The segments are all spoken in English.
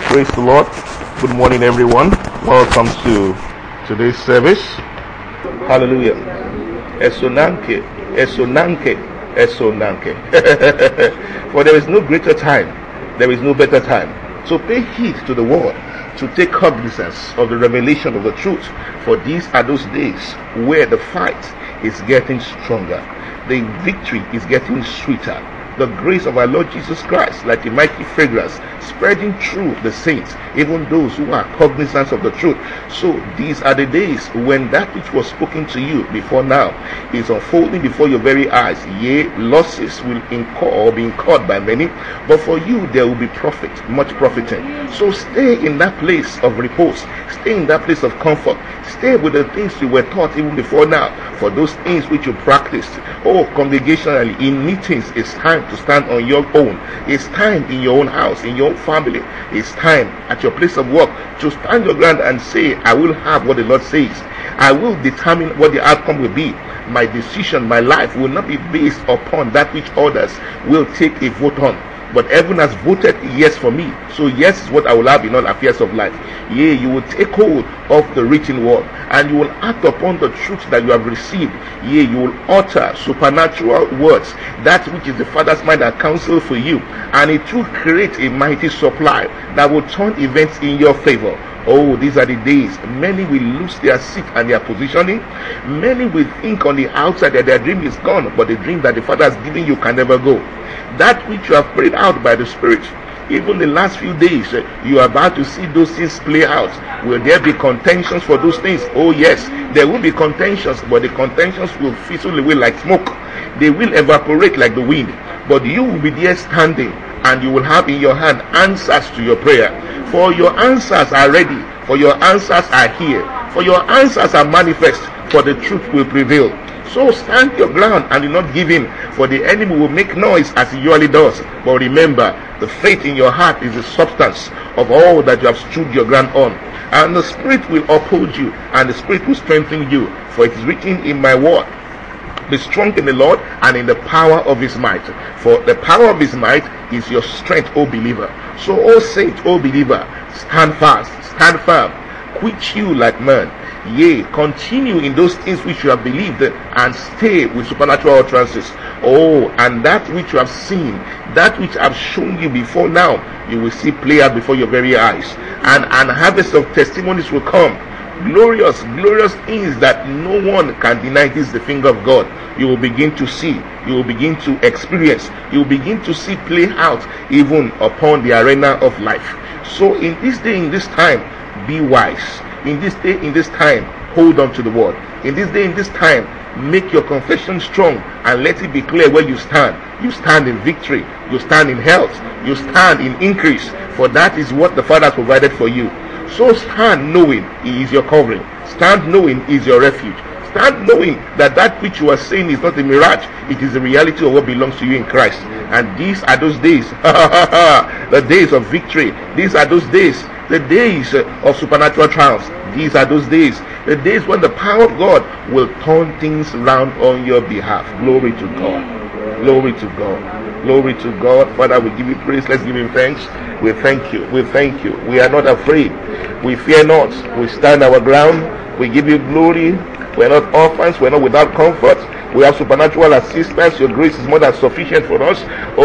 Praise the Lord. Good morning, everyone. Welcome to today's service. Hallelujah. Esonanke, esonanke, esonanke. For there is no greater time, there is no better time. So pay heed to the word, to take cognizance of the revelation of the truth. For these are those days where the fight is getting stronger, the victory is getting sweeter. The grace of our Lord Jesus Christ, like a mighty fragrance, spreading through the saints, even those who are cognizant of the truth. So these are the days when that which was spoken to you before now is unfolding before your very eyes. Yea, losses will incur or be incurred by many, but for you there will be profit, much profiting. So stay in that place of repose, stay in that place of comfort, stay with the things you were taught even before now. For those things which you practiced, congregationally, in meetings, it's time to stand on your own. It's time in your own house, in your own family. It's time at your place of work to stand your ground and say, I will have what the Lord says. I will determine what the outcome will be. My decision, my life will not be based upon that which others will take a vote on. But heaven has voted yes for me. So yes is what I will have in all affairs of life. Yea, you will take hold of the written word, and you will act upon the truth that you have received. Yea, you will utter supernatural words, that which is the Father's mind and counsel for you, and it will create a mighty supply that will turn events in your favor. Oh, these are the days. Many will lose their seat and their positioning. Many will think on the outside that their dream is gone, but the dream that the Father has given you can never go. That which you have prayed out by the Spirit, even the last few days, you are about to see those things play out. Will there be contentions for those things? Oh yes, there will be contentions, but the contentions will fizzle away like smoke. They will evaporate like the wind, but you will be there standing, and you will have in your hand answers to your prayer. For your answers are ready, for your answers are here, for your answers are manifest, for the truth will prevail. So stand your ground and do not give in, for the enemy will make noise as he usually does. But remember, the faith in your heart is the substance of all that you have stood your ground on. And the Spirit will uphold you, and the Spirit will strengthen you. For it is written in my word, be strong in the Lord and in the power of his might. For the power of his might is your strength, O believer. So, O saint, O believer, stand fast, stand firm, quit you like man. Yea, continue in those things which you have believed, and stay with supernatural utterances. Oh, and that which you have seen, that which I have shown you before now, you will see play out before your very eyes. And an harvest of testimonies will come. Glorious, glorious things that no one can deny. This is the finger of God. You will begin to see, you will begin to experience, you will begin to see play out even upon the arena of life. So in this day, in this time, be wise. In this day, in this time, hold on to the word. In this day, in this time, make your confession strong and let it be clear where you stand. You stand in victory, you stand in health, you stand in increase, for that is what the Father has provided for you. So stand knowing he is your covering. Stand knowing he is your refuge. Stand knowing that that which you are saying is not a mirage, it is the reality of what belongs to you in Christ. And these are those days, the days of victory. These are those days, the days of supernatural triumphs. These are those days, the days when the power of God will turn things around on your behalf. Glory to God. Glory to God. Glory to God. Father, we give you praise. Let's give him thanks. We thank you. We thank you. We are not afraid. We fear not. We stand our ground. We give you glory. We are not orphans. We are not without comfort. We have supernatural assistance. Your grace is more than sufficient for us.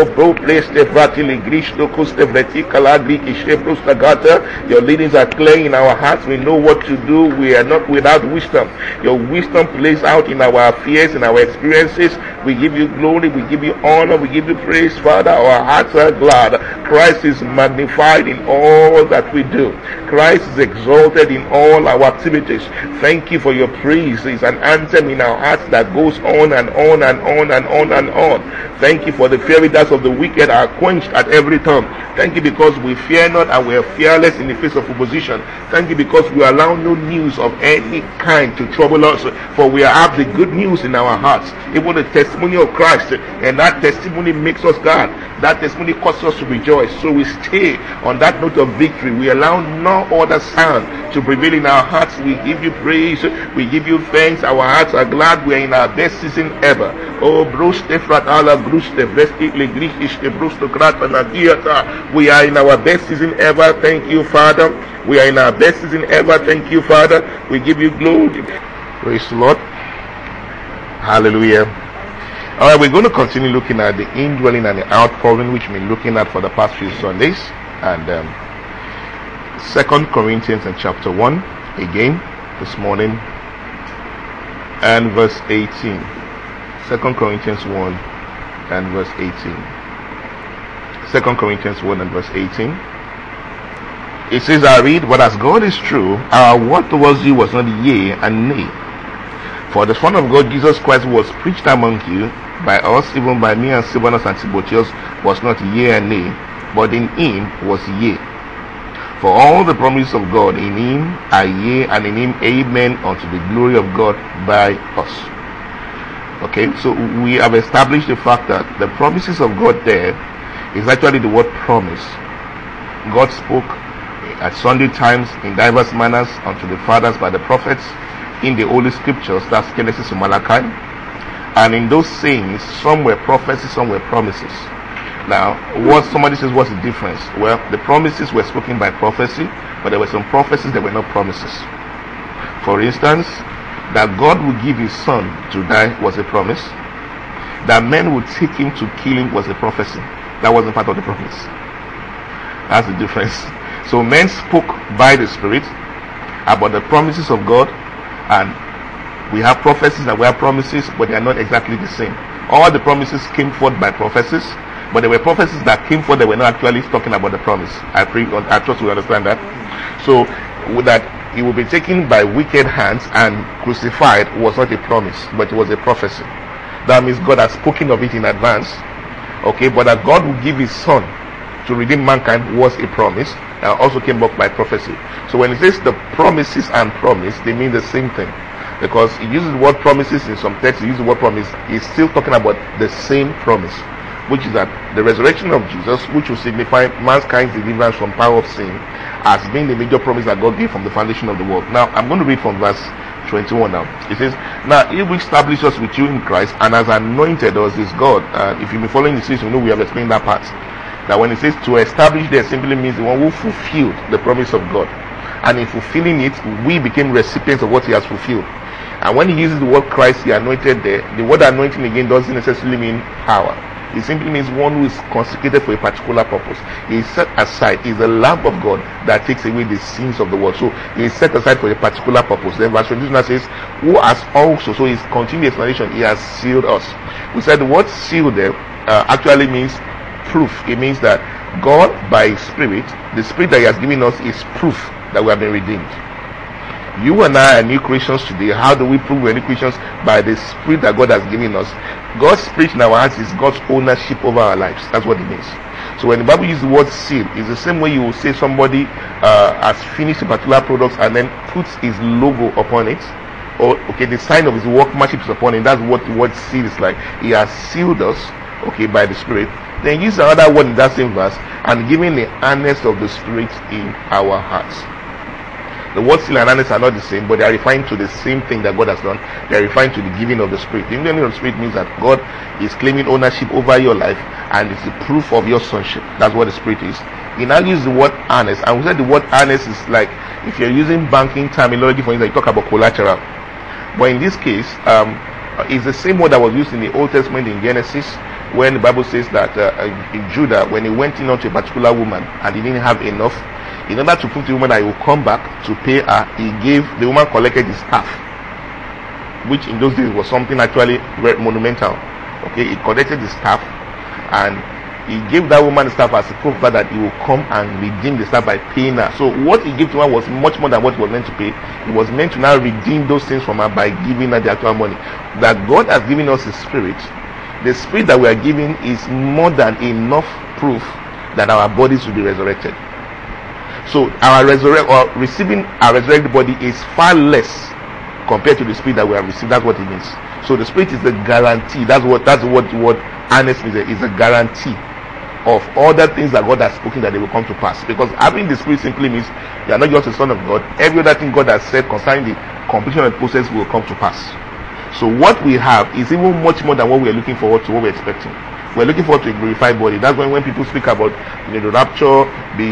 Your leadings are clear in our hearts. We know what to do. We are not without wisdom. Your wisdom plays out in our affairs, in our experiences. We give you glory. We give you honor. We give you praise, Father. Our hearts are glad. Christ is magnified in all that we do. Christ is exalted in all our activities. Thank you for your praise. It's an anthem in our hearts that goes on and on and on and on and on. Thank you for the fiery darts of the wicked are quenched at every turn. Thank you because we fear not and we are fearless in the face of opposition. Thank you because we allow no news of any kind to trouble us, for we have the good news in our hearts, even the testimony of Christ, and that testimony makes us glad. That testimony causes us to rejoice. So we stay on that note of victory. We allow no other sound to prevail in our hearts. We give you praise. We give you thanks. Our hearts are glad. We are in our best season ever. Oh, bruste fratala, bruste, vestile, grishte, brusto, grata, nagiata. We are in our best season ever. Thank you, Father. We are in our best season ever. Thank you, Father. We give you glory. Praise the Lord. Hallelujah. All right, we're going to continue looking at the indwelling and the outpouring, which we've been looking at for the past few Sundays. And 2 Corinthians and chapter 1 again this morning, and verse 18. 2 Corinthians 1 and verse 18. 2 Corinthians 1 and verse 18. It says, I read, but as God is true, our word towards you was not yea and nay. For the Son of God, Jesus Christ, was preached among you by us, even by me and Silvanus and Timotheus, was not yea and nay, but in him was yea. For all the promises of God in him are yea, and in him amen, unto the glory of God by us. Okay, so we have established the fact that the promises of God there is actually the word promise. God spoke at sundry times in diverse manners unto the fathers by the prophets in the Holy Scriptures, that's Genesis to Malachi. And in those sayings, some were prophecies, some were promises. Now, what somebody says, what's the difference? Well, the promises were spoken by prophecy, but there were some prophecies that were not promises. For instance, that God would give his son to die was a promise. That men would take him to kill him was a prophecy. That wasn't part of the promise. That's the difference. So men spoke by the Spirit about the promises of God, and we have prophecies and we have promises, but they are not exactly the same. All the promises came forth by prophecies, but there were prophecies that came forth that were not actually talking about the promise. I trust you understand that. So that he will be taken by wicked hands and crucified was not a promise, but it was a prophecy. That means God has spoken of it in advance. Okay, but that God will give his son to redeem mankind was a promise that also came up by prophecy. So when it says the promises and promise, they mean the same thing. Because he uses the word promises in some texts, he uses the word promise, he's still talking about the same promise, which is that the resurrection of Jesus, which will signify mankind's deliverance from power of sin, has been the major promise that God gave from the foundation of the world. Now, I'm going to read from verse 21 now. It says, now he will establish us with you in Christ, and has anointed us is God. If you've been following the series, you know we have explained that part. That when it says to establish there, simply means the one who fulfilled the promise of God. And in fulfilling it, we became recipients of what he has fulfilled. And when he uses the word Christ, he anointed there, the word anointing again doesn't necessarily mean power. It simply means one who is consecrated for a particular purpose. He is set aside. He is the Lamb of God that takes away the sins of the world. So he is set aside for a particular purpose. Then verse 22 says, who has also, so his continued explanation, he has sealed us. We said the word sealed there actually means proof. It means that God, by his Spirit, the Spirit that he has given us is proof that we have been redeemed. You and I are new creations today. How do we prove we're new creations? By the Spirit that God has given us. God's Spirit in our hearts is God's ownership over our lives. That's what it means. So when the Bible uses the word seal, it's the same way you will say somebody has finished a particular product and then puts his logo upon it. Or, okay, the sign of his workmanship is upon it. That's what the word seal is like. He has sealed us, okay, by the Spirit. Then use another word in that same verse, and giving the earnest of the Spirit in our hearts. The word seal and earnest are not the same, but they are referring to the same thing that God has done. They are referring to the giving of the Spirit. The giving of the Spirit means that God is claiming ownership over your life, and it's the proof of your sonship. That's what the Spirit is. He now uses the word earnest, and we said the word earnest is like, if you're using banking terminology, for instance, you talk about collateral. But in this case, it's the same word that was used in the Old Testament in Genesis, when the Bible says that in Judah, when he went in onto a particular woman and he didn't have enough, in order to prove to the woman that he will come back to pay her, the woman collected his staff, which in those days was something actually very monumental. Okay, he collected the staff and he gave that woman the staff as a proof that he will come and redeem the staff by paying her. So what he gave to her was much more than what he was meant to pay. He was meant to now redeem those things from her by giving her the actual money. That God has given us his Spirit. The Spirit that we are giving is more than enough proof that our bodies will be resurrected. So our receiving our resurrected body is far less compared to the Spirit that we have received. That's what it means. So the Spirit is the guarantee. That's what the word earnest means. Is a guarantee of all the things that God has spoken that they will come to pass. Because having the Spirit simply means you are not just a son of God. Every other thing God has said concerning the completion of the process will come to pass. So what we have is even much more than what we're looking forward to, what we're expecting. We're looking forward to a glorified body. That's when people speak about the rapture,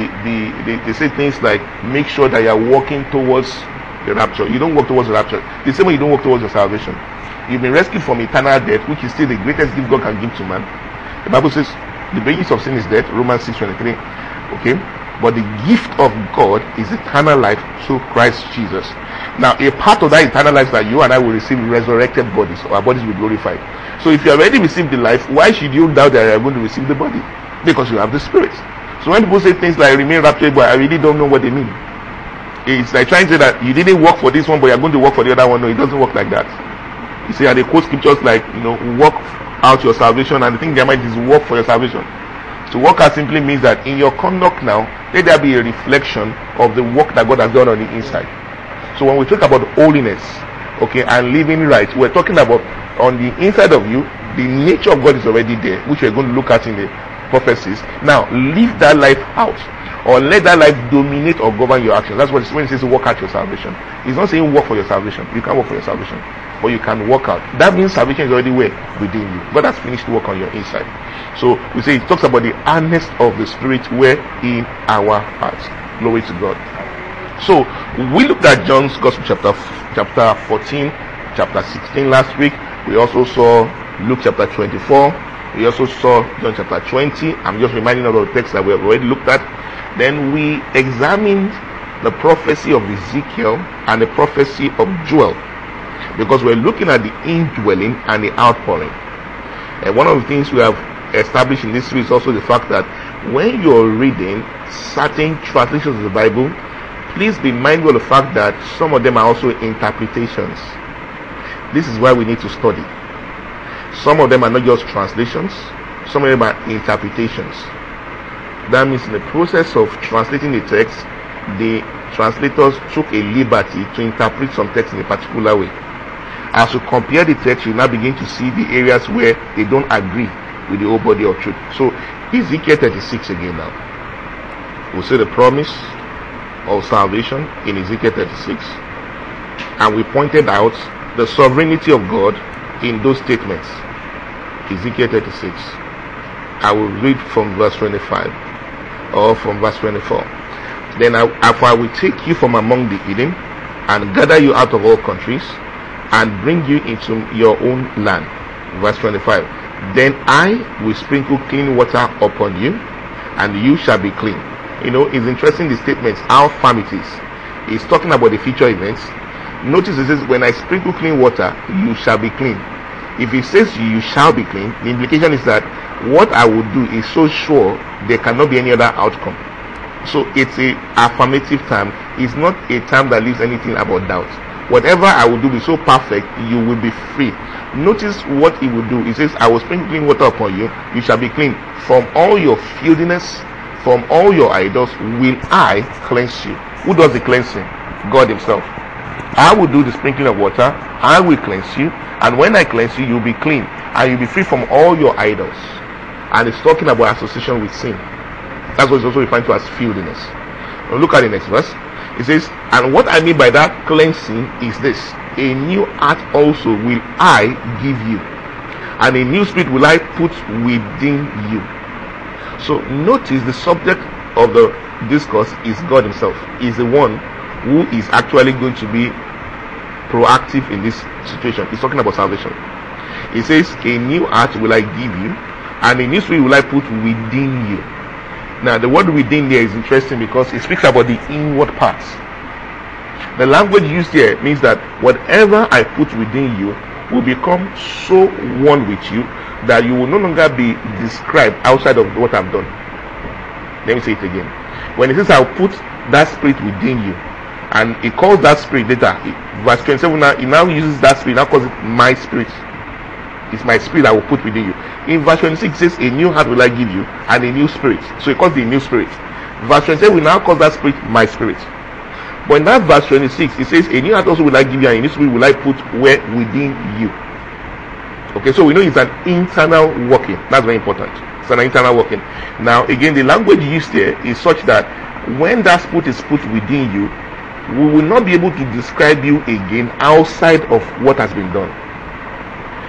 they say things like, make sure that you're walking towards the rapture. You don't walk towards the rapture. The same way you don't walk towards your salvation. You've been rescued from eternal death, which is still the greatest gift God can give to man. The Bible says the wages of sin is death, Romans 6:23. Okay? But the gift of God is eternal life through Christ Jesus. Now, a part of that eternal life that you and I will receive resurrected bodies, or our bodies will be glorified. So if you already received the life, why should you doubt that you are going to receive the body? Because you have the Spirit. So when people say things like remain rapturable, I really don't know what they mean. It's like trying to say that you didn't work for this one, but you're going to work for the other one. No, it doesn't work like that. You see, and they quote scriptures like, work out your salvation, and the thing in their mind is work for your salvation. So work out simply means that in your conduct now, let there be a reflection of the work that God has done on the inside. So when we talk about holiness, okay, and living right, we're talking about on the inside of you, the nature of God is already there, which we're going to look at in the prophecies. Now, live that life out, or let that life dominate or govern your actions. That's what it's when it says work out your salvation. It's not saying work for your salvation. You can't work for your salvation, but you can work out. That means salvation is already where? Within you. God has finished work on your inside. So we say it talks about the earnest of the Spirit where in our hearts. Glory to God. So we looked at John's Gospel chapter 14, chapter 16 last week. We also saw Luke chapter 24. We also saw John chapter 20. I'm just reminding of the text that we have already looked at. Then we examined the prophecy of Ezekiel and the prophecy of Joel, because we're looking at the indwelling and the outpouring. And one of the things we have established in this series is also the fact that when you're reading certain translations of the Bible, please be mindful of the fact that some of them are also interpretations. This is why we need to study. Some of them are not just translations, some of them are interpretations. That means in the process of translating the text, the translators took a liberty to interpret some text in a particular way. As you compare the text, you now begin to see the areas where they don't agree with the whole body of truth. So Ezekiel 36 again now. We'll see the promise of salvation in Ezekiel 36, and we pointed out the sovereignty of God in those statements. Ezekiel 36. I will read from verse 25 or from verse 24. Then I will take you from among the heathen and gather you out of all countries and bring you into your own land. Verse 25. Then I will sprinkle clean water upon you, and you shall be clean. It's interesting, the statements, how firm it is. It's talking about the future events. Notice it says, when I sprinkle clean water, you shall be clean. If it says you shall be clean, the implication is that what I will do is so sure there cannot be any other outcome. So it's a affirmative term. It's not a term that leaves anything about doubt. Whatever I will do be so perfect, you will be free. Notice what he will do. He says, I will sprinkle clean water upon you, you shall be clean. From all your filthiness, from all your idols will I cleanse you. Who does the cleansing? God himself. I will do the sprinkling of water, I will cleanse you, and when I cleanse you, you'll be clean, and you'll be free from all your idols. And it's talking about association with sin. That's what it's also referring to as filthiness. Now look at the next verse. It says, and what I mean by that cleansing is this: a new heart also will I give you, and a new spirit will I put within you. So notice the subject of the discourse is God himself. He's the one who is actually going to be proactive in this situation. He's talking about salvation. He says, a new heart will I give you, and a new spirit will I put within you. Now the word within there is interesting because it speaks about the inward parts. The language used here means that whatever I put within you will become so one with you that you will no longer be described outside of what I've done. Let me say it again. When it says I'll put that spirit within you, and it calls that spirit later, verse 27 now, it now uses that spirit, now calls it my spirit. It's my spirit I will put within you. In verse 26 it says, a new heart will I give you, and a new spirit. So it calls the new spirit. Verse 27 will now call that spirit my spirit. But in that verse 26 it says, a new heart also will I give you, and a new spirit will I put where? Within you. Okay, so we know it's an internal working. That's very important. It's an internal working. Now again, the language used here is such that when that spirit is put within you, we will not be able to describe you again outside of what has been done.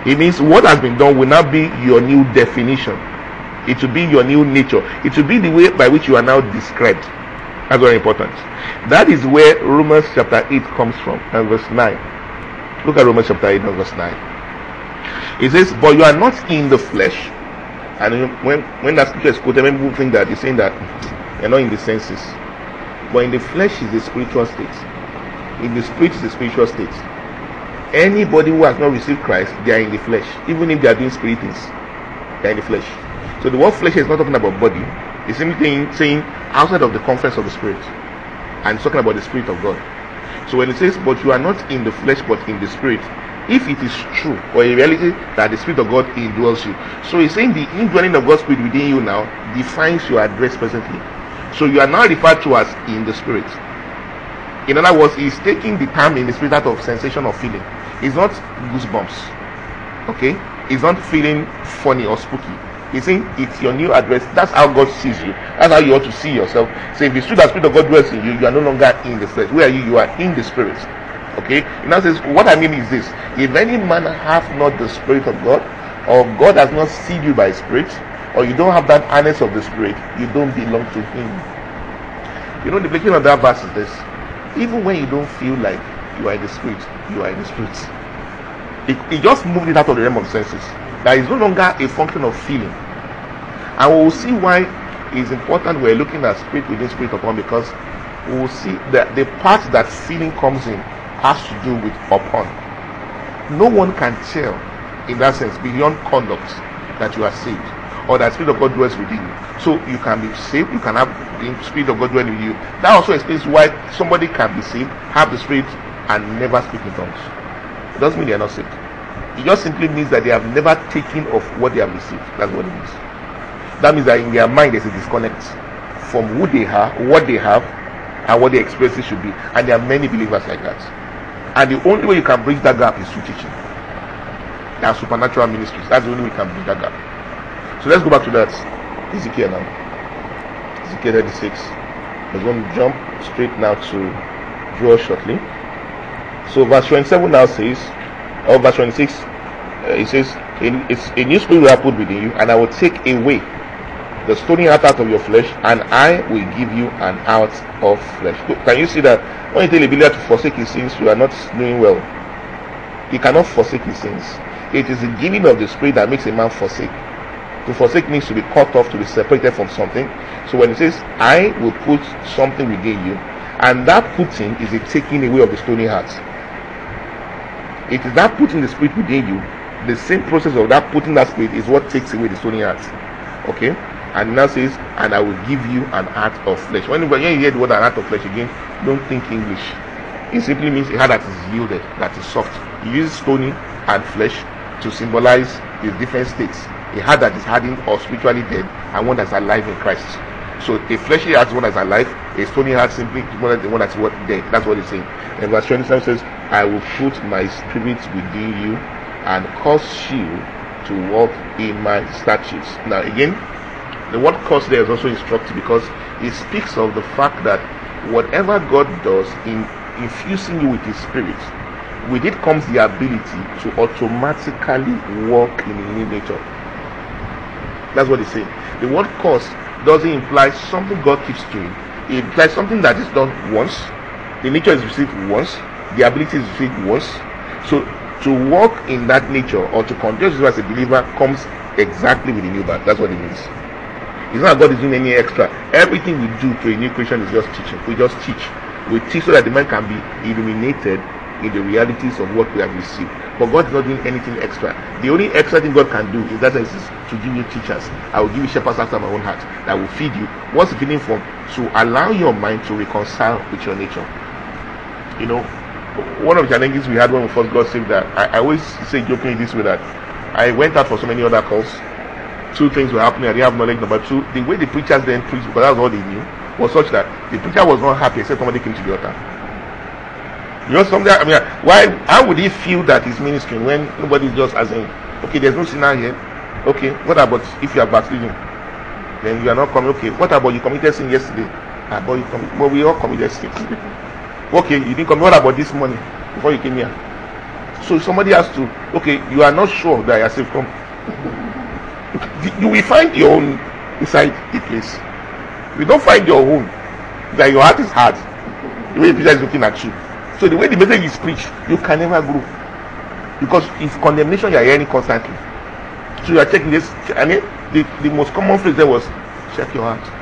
It means what has been done will now be your new definition. It will be your new nature. It will be the way by which you are now described. That's very important. That is where Romans chapter 8 comes from, and verse 9. Look at Romans chapter 8 and verse 9. It says, but you are not in the flesh. And when that scripture is quoted, many people think that it's saying that you're not in the senses. But in the flesh is the spiritual state. In the spirit is the spiritual state. Anybody who has not received Christ, they are in the flesh. Even if they are doing spirit things, they are in the flesh. So the word flesh is not talking about body. It's simply saying outside of the conference of the spirit. And it's talking about the spirit of God. So when it says, but you are not in the flesh but in the spirit, if it is true or a reality that the spirit of God indwells you, so he's saying the indwelling of God's spirit within you now defines your address presently. So you are now referred to as in the spirit. In other words, he's taking the term in the spirit out of sensation or feeling. It's not goosebumps. Okay? It's not feeling funny or spooky. He's saying it's your new address. That's how God sees you. That's how you ought to see yourself. So if it's true that spirit of God dwells in you, you are no longer in the flesh. Where are you? You are in the spirit. Okay? He now says, what I mean is this: if any man hath not the spirit of God, or God has not sealed you by his spirit, or you don't have that harness of the spirit, you don't belong to him. You know, the beginning of that verse is this: even when you don't feel like you are in the spirit, you are in the spirit. It just moved it out of the realm of senses. That is no longer a function of feeling. And we will see why it's important we're looking at spirit within spirit upon, because we will see that the part that feeling comes in has to do with upon. No one can tell in that sense beyond conduct that you are saved, or that spirit of God dwells within you. So you can be saved, you can have the spirit of God dwelling with you. That also explains why somebody can be saved, have the spirit, and never speak in tongues. It doesn't mean they are not saved. It just simply means that they have never taken of what they have received. That's what it means. That means that in their mind there's a disconnect from who they are, what they have, and what their experiences should be. And there are many believers like that. And the only way you can bridge that gap is through teaching. There are supernatural ministries. That's the only way you can bridge that gap. So let's go back to that. Ezekiel now. Ezekiel 36. We're going to jump straight now to draw shortly. So verse 27 now says, or verse 26, it says, it's a new spirit will I put within you, and I will take away the stony heart out of your flesh, and I will give you an heart of flesh. Can you see that when you tell a believer to forsake his sins, you are not doing well? He cannot forsake his sins. It is the giving of the spirit that makes a man forsake. To forsake means to be cut off, to be separated from something. So when it says, I will put something within you, and that putting is a taking away of the stony heart. It is that putting the spirit within you. The same process of that putting that spirit is what takes away the stony heart. Okay? And it now says, and I will give you an heart of flesh. When you hear the word an heart of flesh again, don't think English. It simply means a heart that is yielded, that is soft. He uses stony and flesh to symbolize the different states. A heart that is hardened or spiritually dead, and one that's alive in Christ. So a fleshy heart is one that's alive. A stony heart simply is one that's what dead. That's what it's saying. And verse 27 says, I will put my spirit within you and cause you to walk in my statutes. Now again, the word cause there is also instructive, because it speaks of the fact that whatever God does in infusing you with his spirit, with it comes the ability to automatically walk in a new nature. That's what he's saying. The word cause doesn't imply something God keeps doing. It implies something that is done once. The nature is received once. The ability is received once. So to walk in that nature, or to continue as a believer, comes exactly with the new birth. That's what it means. It's not that God is doing any extra. Everything we do to a new creation is just teaching. We just teach. We teach so that the man can be illuminated in the realities of what we have received. But God is not doing anything extra. The only extra thing God can do in that sense is to give you teachers. I will give you shepherds after my own heart that will feed you. What's the feeding from? To allow your mind to reconcile with your nature. You know, one of the challenges we had when we first got saved, that I always say jokingly this way, that I went out for so many other calls. Two things were happening. I didn't have knowledge. Number two, the way the preachers then preached, because that was all they knew, was such that the preacher was not happy except somebody came to the altar. You know, something. I mean, how would he feel that he's ministering when nobody's just asking, okay, there's no sinner here. Okay, what about if you are backsliding? Then you are not coming. Okay, what about you committed sin yesterday? But we all committed sin. Okay, you didn't come. What about this morning before you came here? So somebody has to, okay, you are not sure that you are saved. Come. You will find your own inside the place. If you don't find your own, that your heart is hard, the way the preacher is looking at you. So the way the message is preached, you can never grow. Because it's condemnation you are hearing constantly. So you are checking this. I mean, the most common phrase there was, check your heart.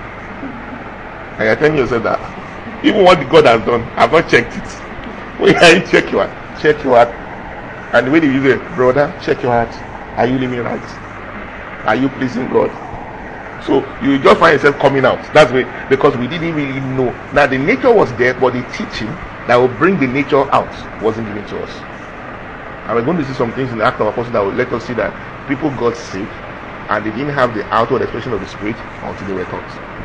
And you are telling yourself that even what God has done, I've not checked it. When you check your heart, check your heart. And the way they use it, brother, check your heart. Are you living right? Are you pleasing God? So you just find yourself coming out. That's way, because we didn't really know. Now the nature was there, but the teaching that will bring the nature out wasn't given to us. And we're going to see some things in the Act of Apostles that will let us see that people got saved and they didn't have the outward expression of the Spirit until they were taught.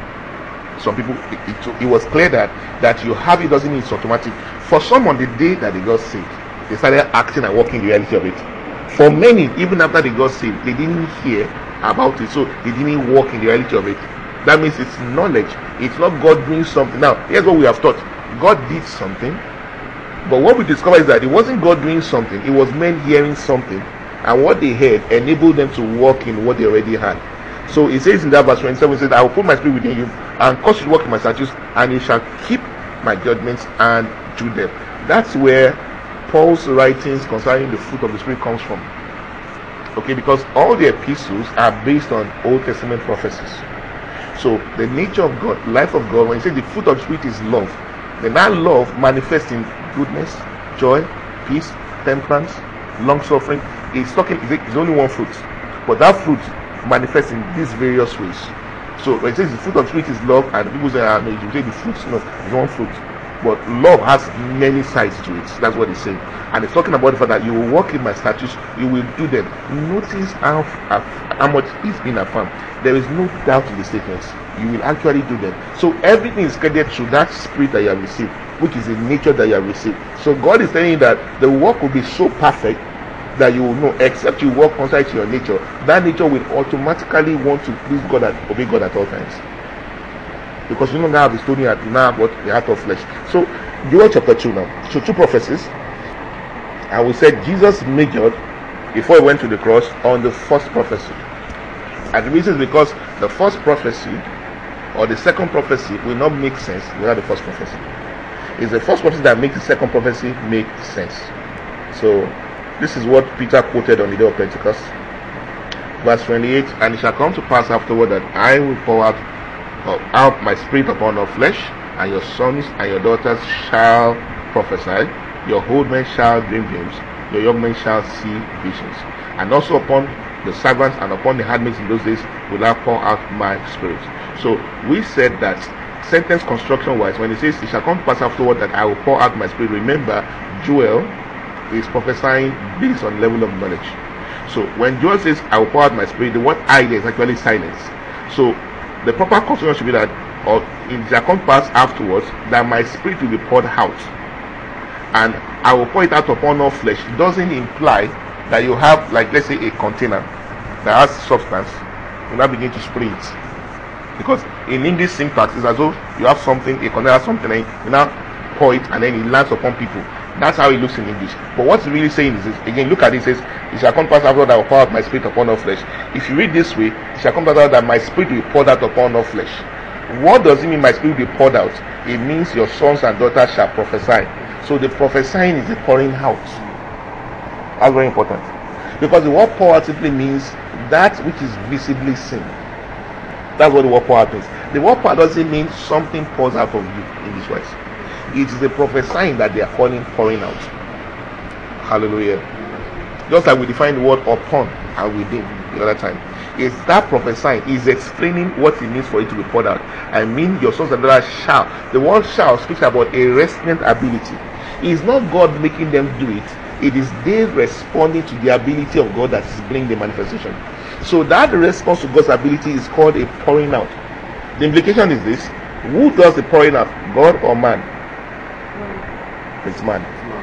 Some people, it was clear that you have it doesn't mean it's automatic. For some, on the day that they got saved, they started acting and walking the reality of it. For many, even after they got saved, they didn't hear about it, so they didn't walk in the reality of it. That means it's knowledge. It's not God doing something. Now, here's what we have taught. God did something, but what we discovered is that it wasn't God doing something, it was men hearing something, and what they heard enabled them to walk in what they already had. So it says in that verse 27, it says, I will put my spirit within you and cause you to walk in my statutes, and you shall keep my judgments and do them. That's where Paul's writings concerning the fruit of the Spirit comes from. Okay, because all the epistles are based on Old Testament prophecies. So the nature of God, life of God, when he says the fruit of the Spirit is love, then that love manifests in goodness, joy, peace, temperance, long suffering. It's only one fruit, but that fruit manifests in these various ways. So when it says the fruit of the Spirit is love, and people say, no, you say the fruit, no, it's one fruit. But love has many sides to it. That's what it's saying. And it's talking about the fact that you will walk in my statutes, you will do them. Notice how much is being affirmed. There is no doubt in the statements. You will actually do them. So everything is credit through that spirit that you have received, which is the nature that you have received. So God is saying that the work will be so perfect that you will know, except you walk contrary to your nature, that nature will automatically want to please God and obey God at all times. Because you don't have the story at now about the heart of flesh. So Joel chapter 2 now. So two prophecies. And we said Jesus majored before he went to the cross on the first prophecy. And the reason is because the first prophecy or the second prophecy will not make sense without the first prophecy. It's the first prophecy that makes the second prophecy make sense. So this is what Peter quoted on the day of Pentecost. Verse 28, and it shall come to pass afterward that I will pour out my spirit upon all flesh, and your sons and your daughters shall prophesy, your old men shall dream dreams, your young men shall see visions. And also upon the servants and upon the handmaids in those days will I pour out my spirit. So we said that sentence construction wise, when it says it shall come to pass afterward that I will pour out my spirit, remember Joel is prophesying based on level of knowledge. So when Joel says I will pour out my spirit, the word I there is actually silence. So the proper construction should be that, or it shall come to pass afterwards that my spirit will be poured out, and I will pour it out upon all flesh. It doesn't imply that you have, like, let's say a container that has substance, you now begin to spray it. Because in English syntax, it's as though you have something, a container has something, and you now pour it and then it lands upon people. That's how it looks in English. But what's really saying is this, again, look at it, it says, it shall come to pass afterward that I will pour out my spirit upon all flesh. If you read this way, it shall come to pass that my spirit will be poured out upon all flesh. What does it mean my spirit will be poured out? It means your sons and daughters shall prophesy. So the prophesying is the pouring out. That's very important. Because the word pour out simply means that which is visibly seen. That's what the word pour out means. The word pour out doesn't mean something pours out of you in this way. It is the prophesying that they are calling pouring out. Hallelujah. Just like we define the word upon and within the other time. It's that prophesying is explaining what it means for it to be poured out. I mean, your sons and daughters shall. The word shall speaks about a resident ability. It's not God making them do it. It is they responding to the ability of God that is bringing the manifestation. So that response to God's ability is called a pouring out. The implication is this: who does the pouring out, God or man? It's man.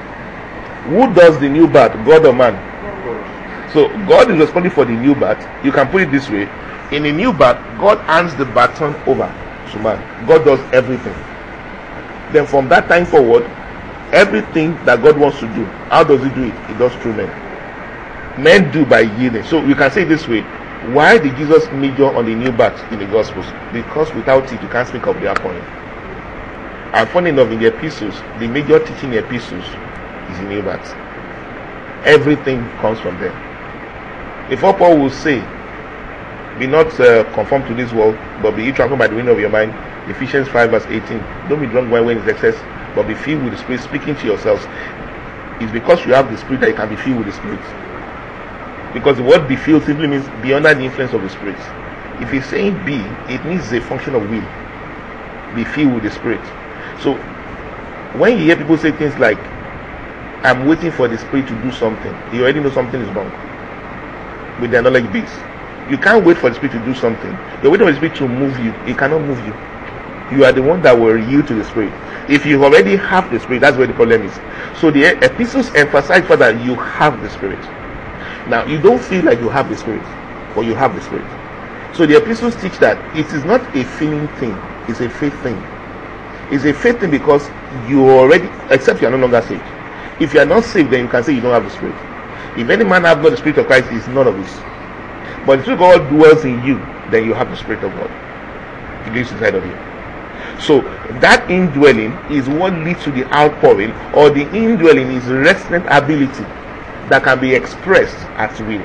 Who does the new birth, God or man? So God is responding for the new birth. You can put it this way: in a new birth, God hands the baton over to man. God does everything. Then from that time forward, everything that God wants to do, how does he do it? He does through men. Men do by yielding. So you can say it this way: why did Jesus major on the new birth in the Gospels? Because without it, you can't speak of the appointment. And funny enough, in the epistles, the major teaching in the epistles is in new birth. Everything comes from there. Before Paul will say, be not conformed to this world, but be ye transformed by the renewing of your mind. Ephesians 5 verse 18. Don't be drunk wine when it's excess, but be filled with the Spirit, speaking to yourselves. It's because you have the Spirit that you can be filled with the Spirit. Because the word be filled simply means be under the influence of the Spirit. If he's saying be, it means it's a function of will. Be filled with the Spirit. So when you hear people say things like, I'm waiting for the Spirit to do something, you already know something is wrong with their knowledge base. You can't wait for the Spirit to do something. You're waiting for the Spirit to move you. It cannot move you. You are the one that will yield to the Spirit. If you already have the Spirit, that's where the problem is. So the epistles emphasize for that you have the Spirit. Now, you don't feel like you have the Spirit, but you have the Spirit. So the epistles teach that it is not a feeling thing, it's a faith thing. It's a faith thing because you already, except you are no longer saved. If you are not saved, then you can say you don't have the Spirit. If any man have not the Spirit of Christ, he is none of this. But if God dwells in you, then you have the Spirit of God. He lives inside of you. So that indwelling is what leads to the outpouring, or the indwelling is resident ability that can be expressed as will.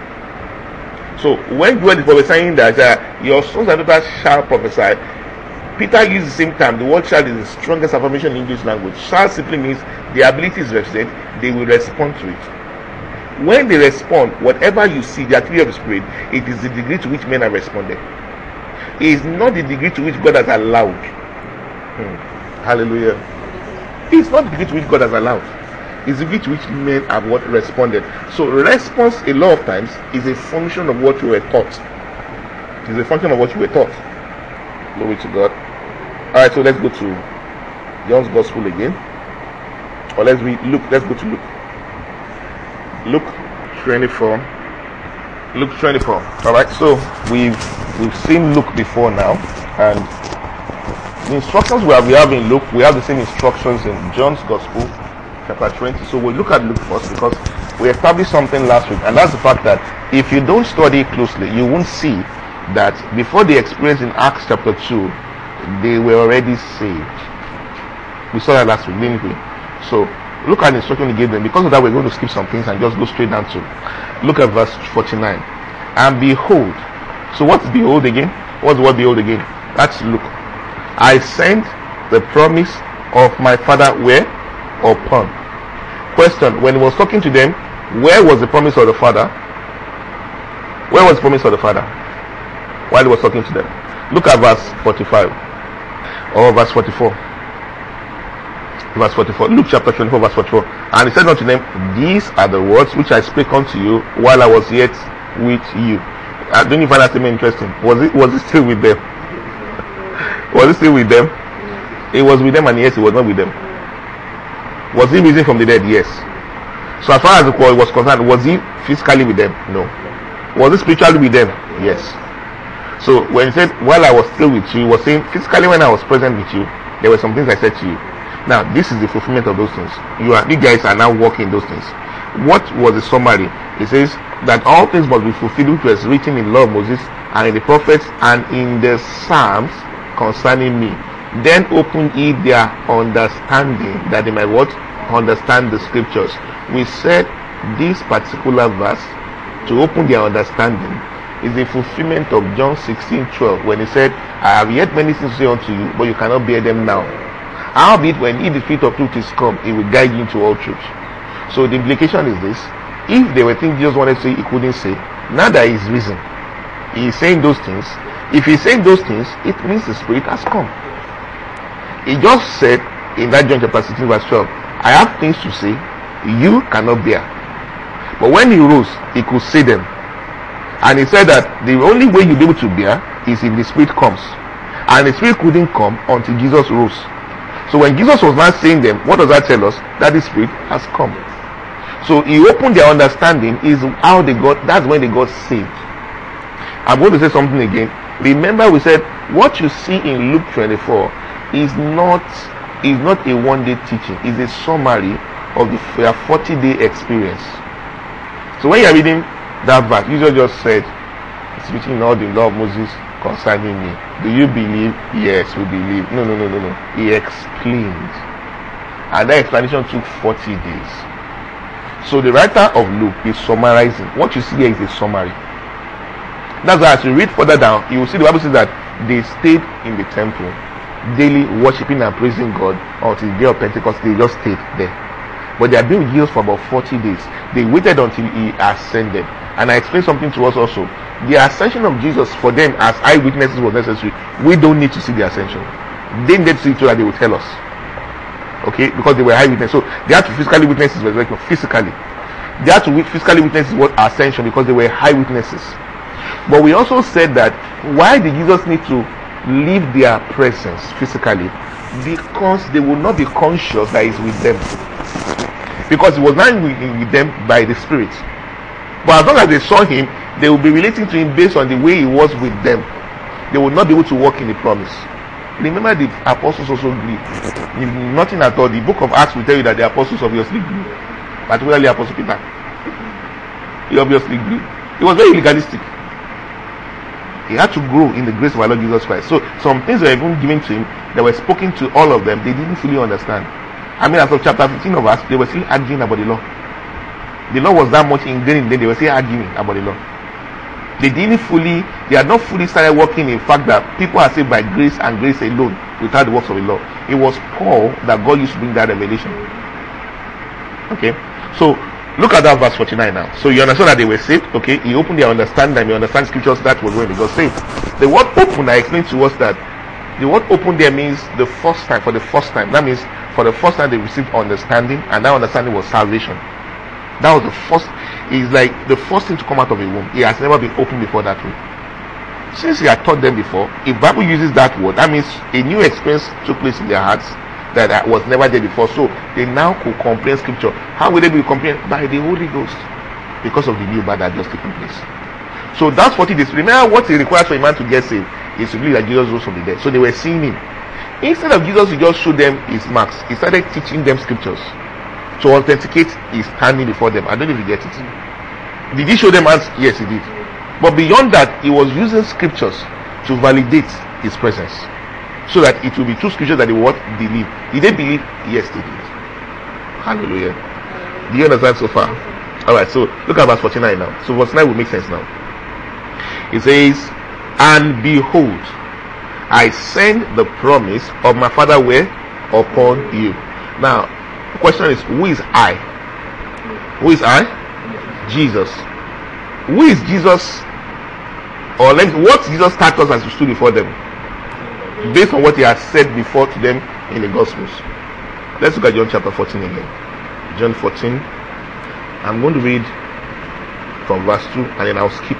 So when God is prophesying that your sons and daughters shall prophesy, Peter uses the same term. The word shall is the strongest affirmation in English language. Shall simply means the ability is resident, they will respond to it. When they respond, whatever you see, the activity of the Spirit, it is the degree to which men are responding. It is not the degree to which God has allowed. Hallelujah. It's not the degree to which God has allowed. It's the degree to which men have what responded. So response a lot of times is a function of what you were taught. It is a function of what you were taught. Glory to God. Alright, so let's go to John's Gospel again. Or let's read Luke. Let's go to Luke. Luke 24. Luke 24. Alright, so we've seen Luke before now, and the instructions we have in Luke, we have the same instructions in John's Gospel, chapter 20. So we'll look at Luke first because we established something last week, and that's the fact that if you don't study closely, you won't see that before the experience in Acts chapter 2, they were already saved. We saw that last week, didn't we? So look at the instruction he gave them. Because of that, we're going to skip some things and just go straight down to look at verse 49. And behold, so what's behold again? What's the word behold again? That's look. I sent the promise of my Father where? Upon. Question: when he was talking to them, where was the promise of the Father? Where was the promise of the Father while he was talking to them? Look at verse 45 or verse 44. Verse 44. Luke chapter 24 verse 44. And he said unto them, these are the words which I spake unto you while I was yet with you. Don't you find that statement interesting? Was it still with them? Was it still with them? It was with them, and yes, it was not with them. Was he risen from the dead? Yes. So as far as the call was concerned, was he physically with them? No. Was he spiritually with them? Yes. So when he said, while I was still with you, he was saying, physically when I was present with you, there were some things I said to you. Now, this is the fulfillment of those things. You guys are now walking those things. What was the summary? It says that all things must be fulfilled which was written in law of Moses and in the prophets and in the Psalms concerning me. Then open ye their understanding, that they might what? Understand the scriptures. We said this particular verse, to open their understanding, is the fulfillment of John 16:12, when he said, I have yet many things to say unto you, but you cannot bear them now. Howbeit, when he the Spirit of truth is come, he will guide you into all truth. So the implication is this: if there were things Jesus wanted to say, he couldn't say. Now that he's risen, he is saying those things. If he's saying those things, it means the Spirit has come. He just said in that John chapter 16 verse 12, I have things to say you cannot bear. But when he rose, he could say them. And he said that the only way you'll be able to bear is if the Spirit comes. And the Spirit couldn't come until Jesus rose. So when Jesus was not saying them, what does that tell us? That the Spirit has come. So he opened their understanding, is how they got, that's when they got saved. I'm going to say something again. Remember we said, what you see in Luke 24 is not is not a one-day teaching. It's a summary of their 40-day experience. So when you're reading that verse, Jesus just said, speaking all the law of Moses concerning me. Do you believe? Yes, we believe. No. He explained. And that explanation took 40 days. So the writer of Luke is summarizing. What you see here is a summary. That's why as you read further down, you will see the Bible says that they stayed in the temple, daily worshiping and praising God until the day of Pentecost. They just stayed there. But they had been with Jesus for about 40 days. They waited until he ascended. And I explained something to us also. The ascension of Jesus for them as eyewitnesses was necessary. We don't need to see the ascension. They needed to see it so that they would tell us. Okay? Because they were eyewitnesses. So they had to physically witness his resurrection. Physically. They had to physically witness his ascension because they were eyewitnesses. But we also said that why did Jesus need to leave their presence physically? Because they will not be conscious that he's with them. Because he was not with them by the Spirit. But as long as they saw him, they will be relating to him based on the way he was with them. They will not be able to walk in the promise. Remember, the apostles also grew. Nothing at all. The book of Acts will tell you that the apostles obviously grew. Particularly Apostle Peter. He obviously grew. He was very legalistic. He had to grow in the grace of our Lord Jesus Christ. So some things were even given to him that were spoken to all of them. They didn't fully understand. I mean, as of chapter 15 of us, they were still arguing about the law. The law was that much ingrained in them, they were still arguing about the law. They had not fully started working in fact that people are saved by grace and grace alone without the works of the law. It was Paul that God used to bring that revelation. Okay, so look at that verse 49 now. So you understand that they were saved. Okay, he opened their understanding and you understand scriptures. That was when they got saved. The word open, I explained to us that the word open there means the first time, for the first time. That means for the first time they received understanding, and that understanding was salvation. That was the first. It's like the first thing to come out of a womb. It has never been opened before that way. Since he had taught them before, if Bible uses that word, that means a new experience took place in their hearts that was never there before. So they now could comprehend scripture. How will they be comprehend? By the Holy Ghost, because of the new birth that just taken place. So that's what it is. Remember, what it requires for a man to get saved is to believe that Jesus rose from the dead. So they were seeing him. Instead of Jesus to just show them his marks, he started teaching them scriptures to authenticate his standing before them. I don't know if you get it. Did he show them hands? Yes, he did. But beyond that, he was using scriptures to validate his presence, so that it will be true scriptures that they will believe. Did they believe? Yes, they did. Hallelujah. Do you understand so far? Alright, so look at verse 49 now. So verse 9 will make sense now. It says, and behold, I send the promise of my Father where? Upon you. Now, the question is, who is I? Who is I? Jesus. Who is Jesus? Or what's Jesus' status as he stood before them? Based on what he had said before to them in the Gospels. Let's look at John chapter 14 again. John 14. I'm going to read from verse 2 and then I'll skip.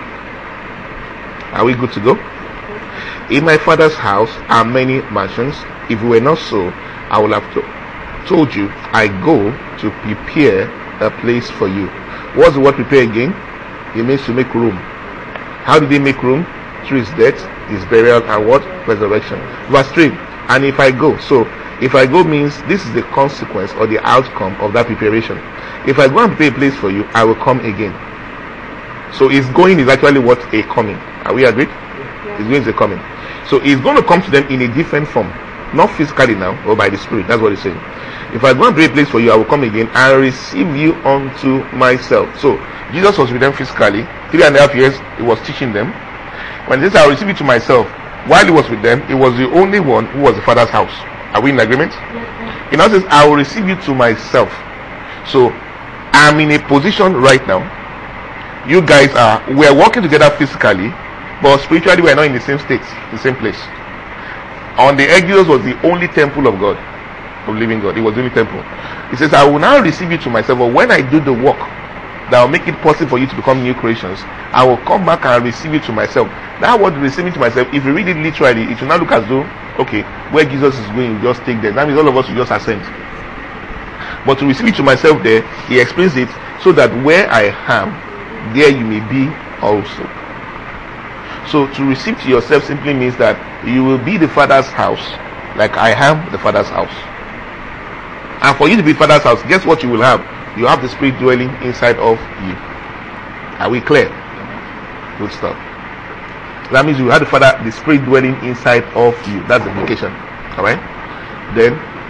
Are we good to go? In my Father's house are many mansions. If it were not so, I would have told you, I go to prepare a place for you. What's the word prepare again? It means to make room. How did he make room? Through his death, his burial, and what? Resurrection. Verse 3. And if I go, so if I go means this is the consequence or the outcome of that preparation. If I go and prepare a place for you, I will come again. So his going is actually what? A coming. Are we agreed? His going is a coming. So he's going to come to them in a different form. Not physically now, or by the Spirit. That's what he's saying. If I go and prepare a place for you, I will come again and receive you unto myself. So Jesus was with them physically. 3.5 years he was teaching them. When he says I will receive you to myself, while he was with them, he was the only one who was the Father's house. Are we in agreement? He now says I will receive you to myself. So I'm in a position right now. You guys we are working together physically, but spiritually we are not in the same state, the same place. On the earth, Jesus was the only temple of God, of living God. He was the only temple. He says, I will now receive you to myself, but when I do the work that will make it possible for you to become new creations, I will come back and receive you to myself. That word receiving to myself, if you read it literally, it will not look as though, okay, where Jesus is going, just take them. That means all of us will just ascend. But to receive it to myself there, he explains it so that where I am, there you may be also. So to receive to yourself simply means that you will be the Father's house, like I am the Father's house. And for you to be Father's house, guess what you will have? You have the Spirit dwelling inside of you. Are we clear? Good stuff. That means you have the Spirit dwelling inside of you. That's the implication. Alright? Then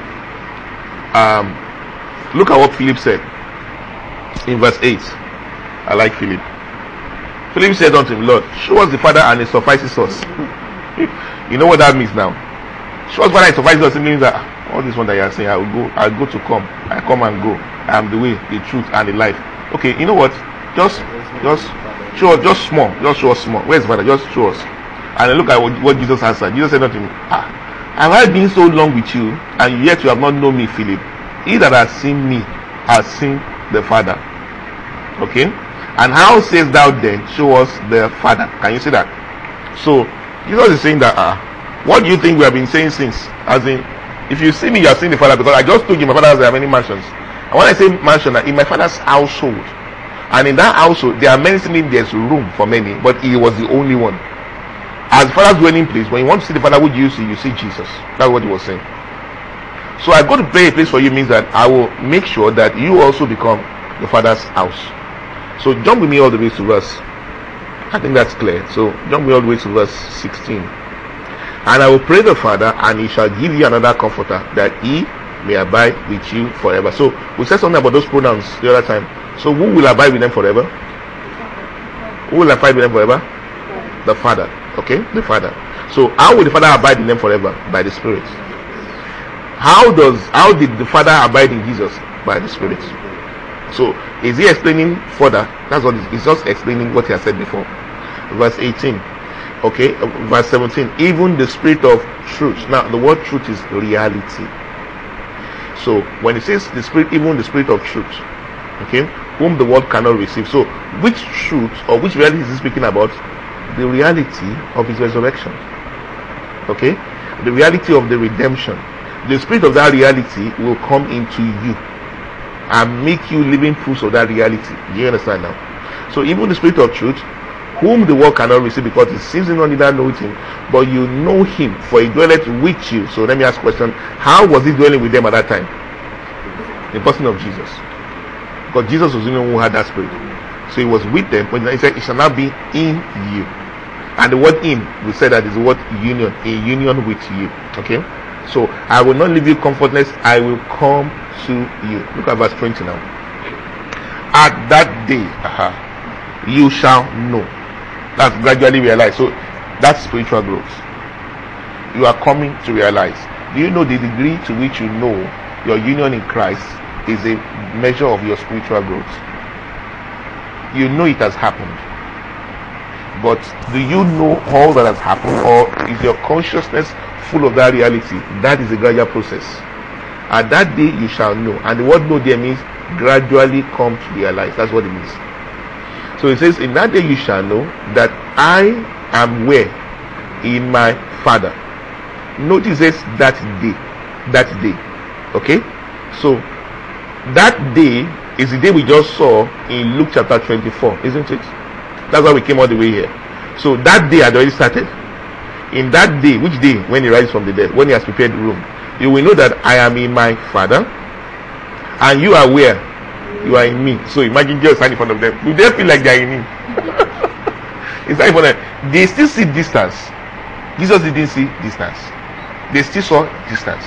look at what Philip said in verse 8. I like Philip. Philip said unto him, Lord, show us the Father and it suffices us. You know what that means now? Show us Father, it suffices us. It means that all this one that you are saying, I go to come. I come and go. I am the way, the truth, and the life. Okay, you know what? Just show us, just small. Just show us small. Where's the Father? Just show us. And then look at what Jesus answered. Jesus said unto him, have I been so long with you, and yet you have not known me, Philip? He that has seen me has seen the Father. Okay? And how sayest thou then, show us the Father? Can you see that? So Jesus is saying that what do you think we have been saying since? As in, if you see me, you have seen the Father, because I just told you my Father has many mansions. And when I say mansion, in my Father's household, and in that household there are many things, there's room for many, but he was the only one. As Father's dwelling place, when you want to see the Father, what do you see? You see Jesus. That's what he was saying. So I go to prepare a place for you means that I will make sure that you also become the Father's house. So jump with me all the way to verse, I think that's clear. So jump with me all the way to verse 16. And I will pray the Father, and he shall give you another comforter, that he may abide with you forever. So we said something about those pronouns the other time. So who will abide with them forever? Who will abide with them forever? The Father. Okay, the Father. So how will the Father abide in them forever? By the Spirit. How did the Father abide in Jesus? By the Spirit. So is he explaining further? That's what he's just explaining what he has said before. Verse 18. Okay, verse 17. Even the Spirit of truth. Now the word truth is reality. So when it says the Spirit, even the Spirit of truth, okay, whom the world cannot receive. So which truth or which reality is he speaking about? The reality of his resurrection. Okay, the reality of the redemption. The Spirit of that reality will come into you and make you living proofs of that reality. Do you understand now? So even the Spirit of truth, whom the world cannot receive, because it seems you not neither know him, but you know him, for he dwelleth with you. So let me ask a question: how was he dwelling with them at that time? The person of Jesus, because Jesus was the one who had that Spirit. So he was with them when he said, "It shall not be in you." And the word "in," we said that is the word union, in union with you. Okay. So I will not leave you comfortless, I will come to you. Look at verse 20 now. At that day, you shall know. That's gradually realized. So that's spiritual growth. You are coming to realize. Do you know the degree to which you know your union in Christ is a measure of your spiritual growth? You know it has happened. But do you know all that has happened, or is your consciousness full of that reality? That is a gradual process. At that day you shall know. And the word know there means gradually come to realize. That's what it means. So it says, in that day you shall know that I am where? In my Father. Notice this, that day. That day. Okay? So that day is the day we just saw in Luke chapter 24, isn't it? That's why we came all the way here. So that day had already started. In that day, which day? When he rises from the dead, when he has prepared the room, you will know that I am in my Father, and you are where? You are in me. So imagine Jesus standing in front of them. Do they feel like they are in him? It's like for them. They still see distance. Jesus didn't see distance. They still saw distance.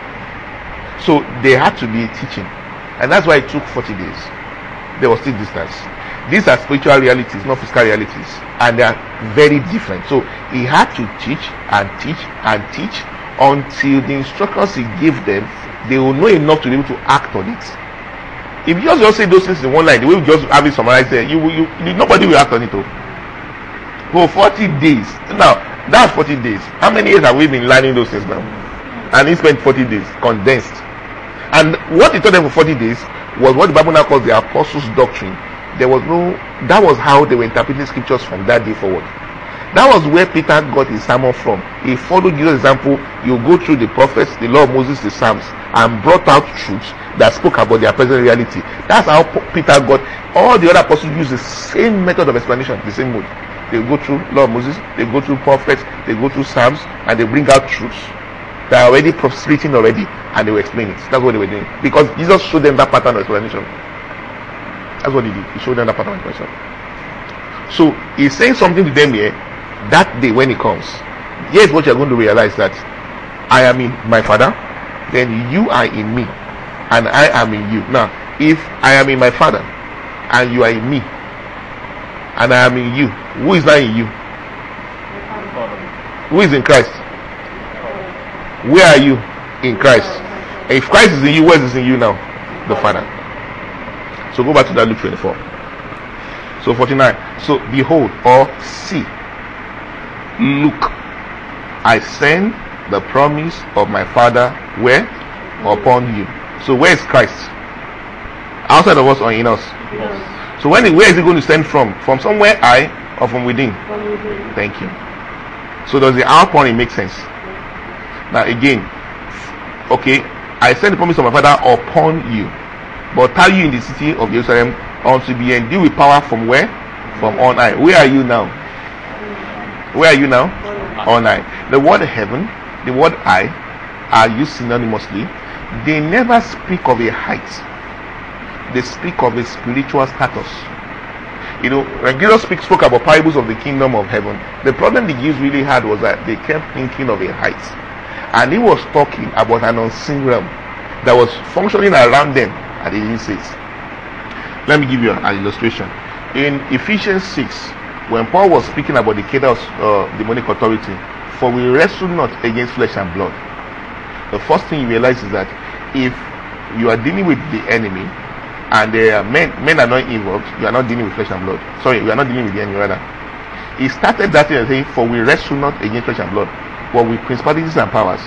So they had to be teaching, and that's why it took 40 days. There was still distance. These are spiritual realities, not physical realities, and they are very different. So he had to teach and teach and teach until the instructions he gave them, they will know enough to be able to act on it. If you just say those things in one line, the way we just have it summarized there, nobody will act on it. For 40 days. Now that's 40 days. How many years have we been learning those things now? And he spent 40 days condensed. And what he taught them for 40 days was what the Bible now calls the apostles' doctrine. That was how they were interpreting scriptures from that day forward. That was where Peter got his sermon from. He followed Jesus' example. You go through the prophets, the law of Moses, the Psalms, and brought out truths that spoke about their present reality. That's how Peter got. All the other apostles use the same method of explanation, the same mode. They go through law of Moses, they go through prophets, they go through Psalms, and they bring out truths. that are already prostrating already, and they will explain it. That's what they were doing, because Jesus showed them that pattern of explanation. That's what he did. He showed them that pattern of explanation. So he's saying something to them here. That day when he comes, here's what you're going to realize, that I am in my Father, then you are in me, and I am in you. Now, if I am in my Father and you are in me and I am in you, who is not in you? Who is in Christ? Where are you in Christ? If Christ is in you, where is in you now? The Father. So go back to that Luke 24. So 49. So behold, or see, look, I send the promise of my Father where? Upon you. So where is Christ? Outside of us or in us? Yes. So where is he going to send from? From somewhere high or from within? From within. Thank you. So does the outpouring make sense? Now again, okay, I send the promise of my Father upon you, but tell you in the city of Jerusalem unto be endued with power from where? From on high. Where are you now? Where are you now? On high. The word heaven, the word I are used synonymously. They never speak of a height. They speak of a spiritual status. You know, when Jesus spoke about parables of the kingdom of heaven, the problem the Jews really had was that they kept thinking of a height, and he was talking about an unseen realm that was functioning around them, and he didn't say it. Let me give you an illustration. In Ephesians 6, when Paul was speaking about the cadence of demonic authority, for we wrestle not against flesh and blood, the first thing you realize is that if you are dealing with the enemy and there are men are not involved, you are not dealing with flesh and blood. Sorry, we are not dealing with the enemy, rather. He started that thing saying, for we wrestle not against flesh and blood, but with principalities and powers.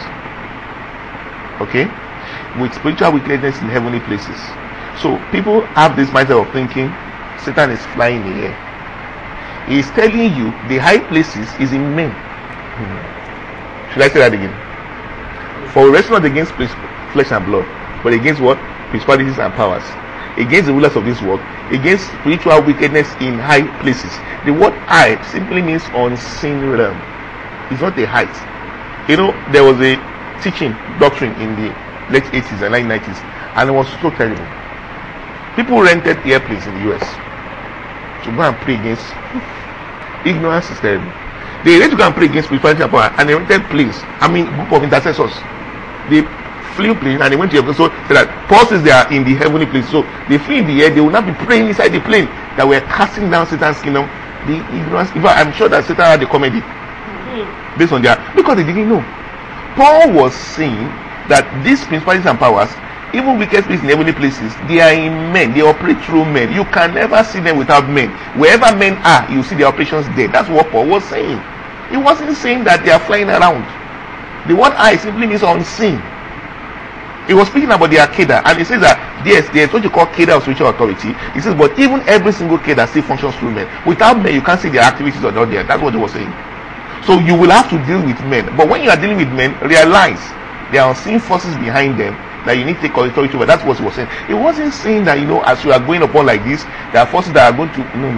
Okay? With spiritual wickedness in heavenly places. So people have this mindset of thinking Satan is flying in the air. He is telling you the high places is in men. Should I say that again? For we wrestle not against flesh and blood, but against what? Principalities and powers, against the rulers of this world, against spiritual wickedness in high places. The word high simply means unseen realm. It's not a height. You know, there was a teaching doctrine in the late 80s and 1990s, and it was so terrible. People rented airplanes in the US to go and pray against ignorance. Is terrible. They went to go and pray against spirituality and power, and they rented planes. I mean, group of intercessors. They flew planes and they went to heaven. So that Paul says they are in the heavenly place. So they flew in the air. They will not be praying inside the plane that were casting down Satan's kingdom. The ignorance. In fact, I'm sure that Satan had a comedy based on their, because they didn't know. Paul was saying that these principalities and powers, even wicked spirits in heavenly places, they are in men. They operate through men. You can never see them without men. Wherever men are, you see their operations there. That's what Paul was saying. He wasn't saying that they are flying around. The word I simply means unseen. He was speaking about the Arcada, and he says that yes, there's what you call Arcada of spiritual authority. He says, but even every single Arcada still functions through men. Without men, you can't see their activities are not there. That's what he was saying. So you will have to deal with men. But when you are dealing with men, realize there are unseen forces behind them that you need to take authority over. That's what he was saying. He wasn't saying that, you know, as you are going upon like this, there are forces that are going to. No.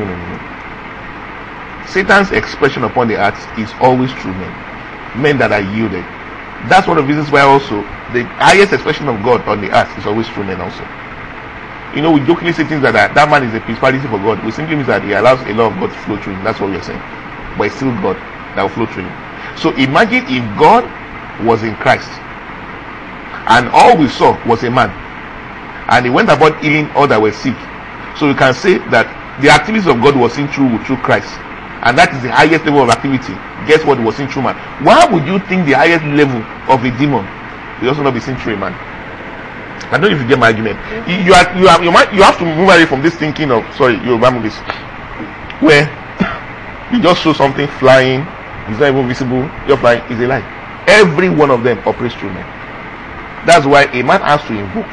Satan's expression upon the earth is always through men that are yielded. That's one of the reasons why also the highest expression of God on the earth is always through men also. You know, we jokingly say things like that man is a principality for God. It simply means that he allows a lot of God to flow through him. That's what we are saying. But it's still God that will flow through him. So imagine if God was in Christ and all we saw was a man, and he went about healing all that were sick. So you can say that the activities of God was seen through Christ, and that is the highest level of activity. Guess what was seen through man? Why would you think the highest level of a demon will also not be seen through a man? I don't know if you get my argument. You have to move away from this thinking of, sorry, you remember this, where you just show something flying, it's not even visible, you're flying, is a lie. Every one of them operates through men. That's why a man has to invoke,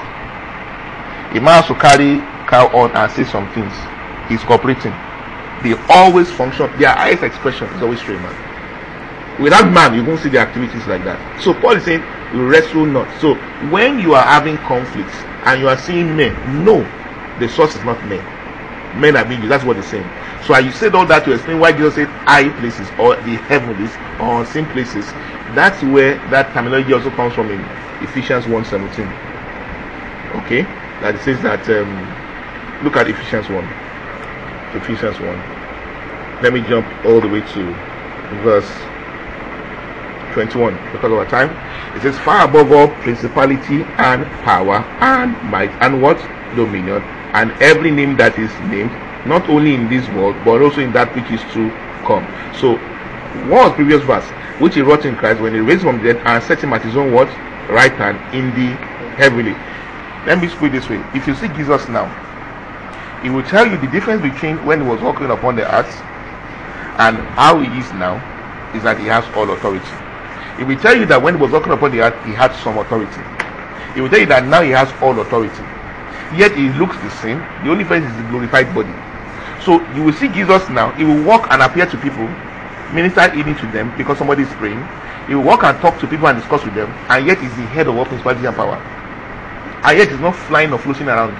a man has to carry cow on and say some things. He's cooperating. They always function. Their highest expression is always through a man. Without man, you won't see the activities like that. So Paul is saying, wrestle not. So when you are having conflicts and you are seeing men, no, the source is not men. Men are being used. That's what he's saying. So you said all that to explain why Jesus said high places or the heavenlies or unseen places. That's where that terminology also comes from in Ephesians 1:17. Okay, that it says that. Look at Ephesians 1. Ephesians 1. Let me jump all the way to verse 21 because of our time. It says, far above all principality and power and might and what? Dominion, and every name that is named, not only in this world but also in that which is to come. So what was previous verse? Which he wrought in Christ when he raised from the dead and set him at his own what? Right hand in the heavenly. Let me put it this way. If you see Jesus now, he will tell you the difference between when he was walking upon the earth and how he is now is that he has all authority. He will tell you that when he was walking upon the earth, he had some authority. He will tell you that now he has all authority. Yet he looks the same. The only difference is the glorified body. So you will see Jesus now. He will walk and appear to people, minister healing to them because somebody is praying. He will walk and talk to people and discuss with them, and yet he's the head of all principality and power. And yet he's not flying or floating around.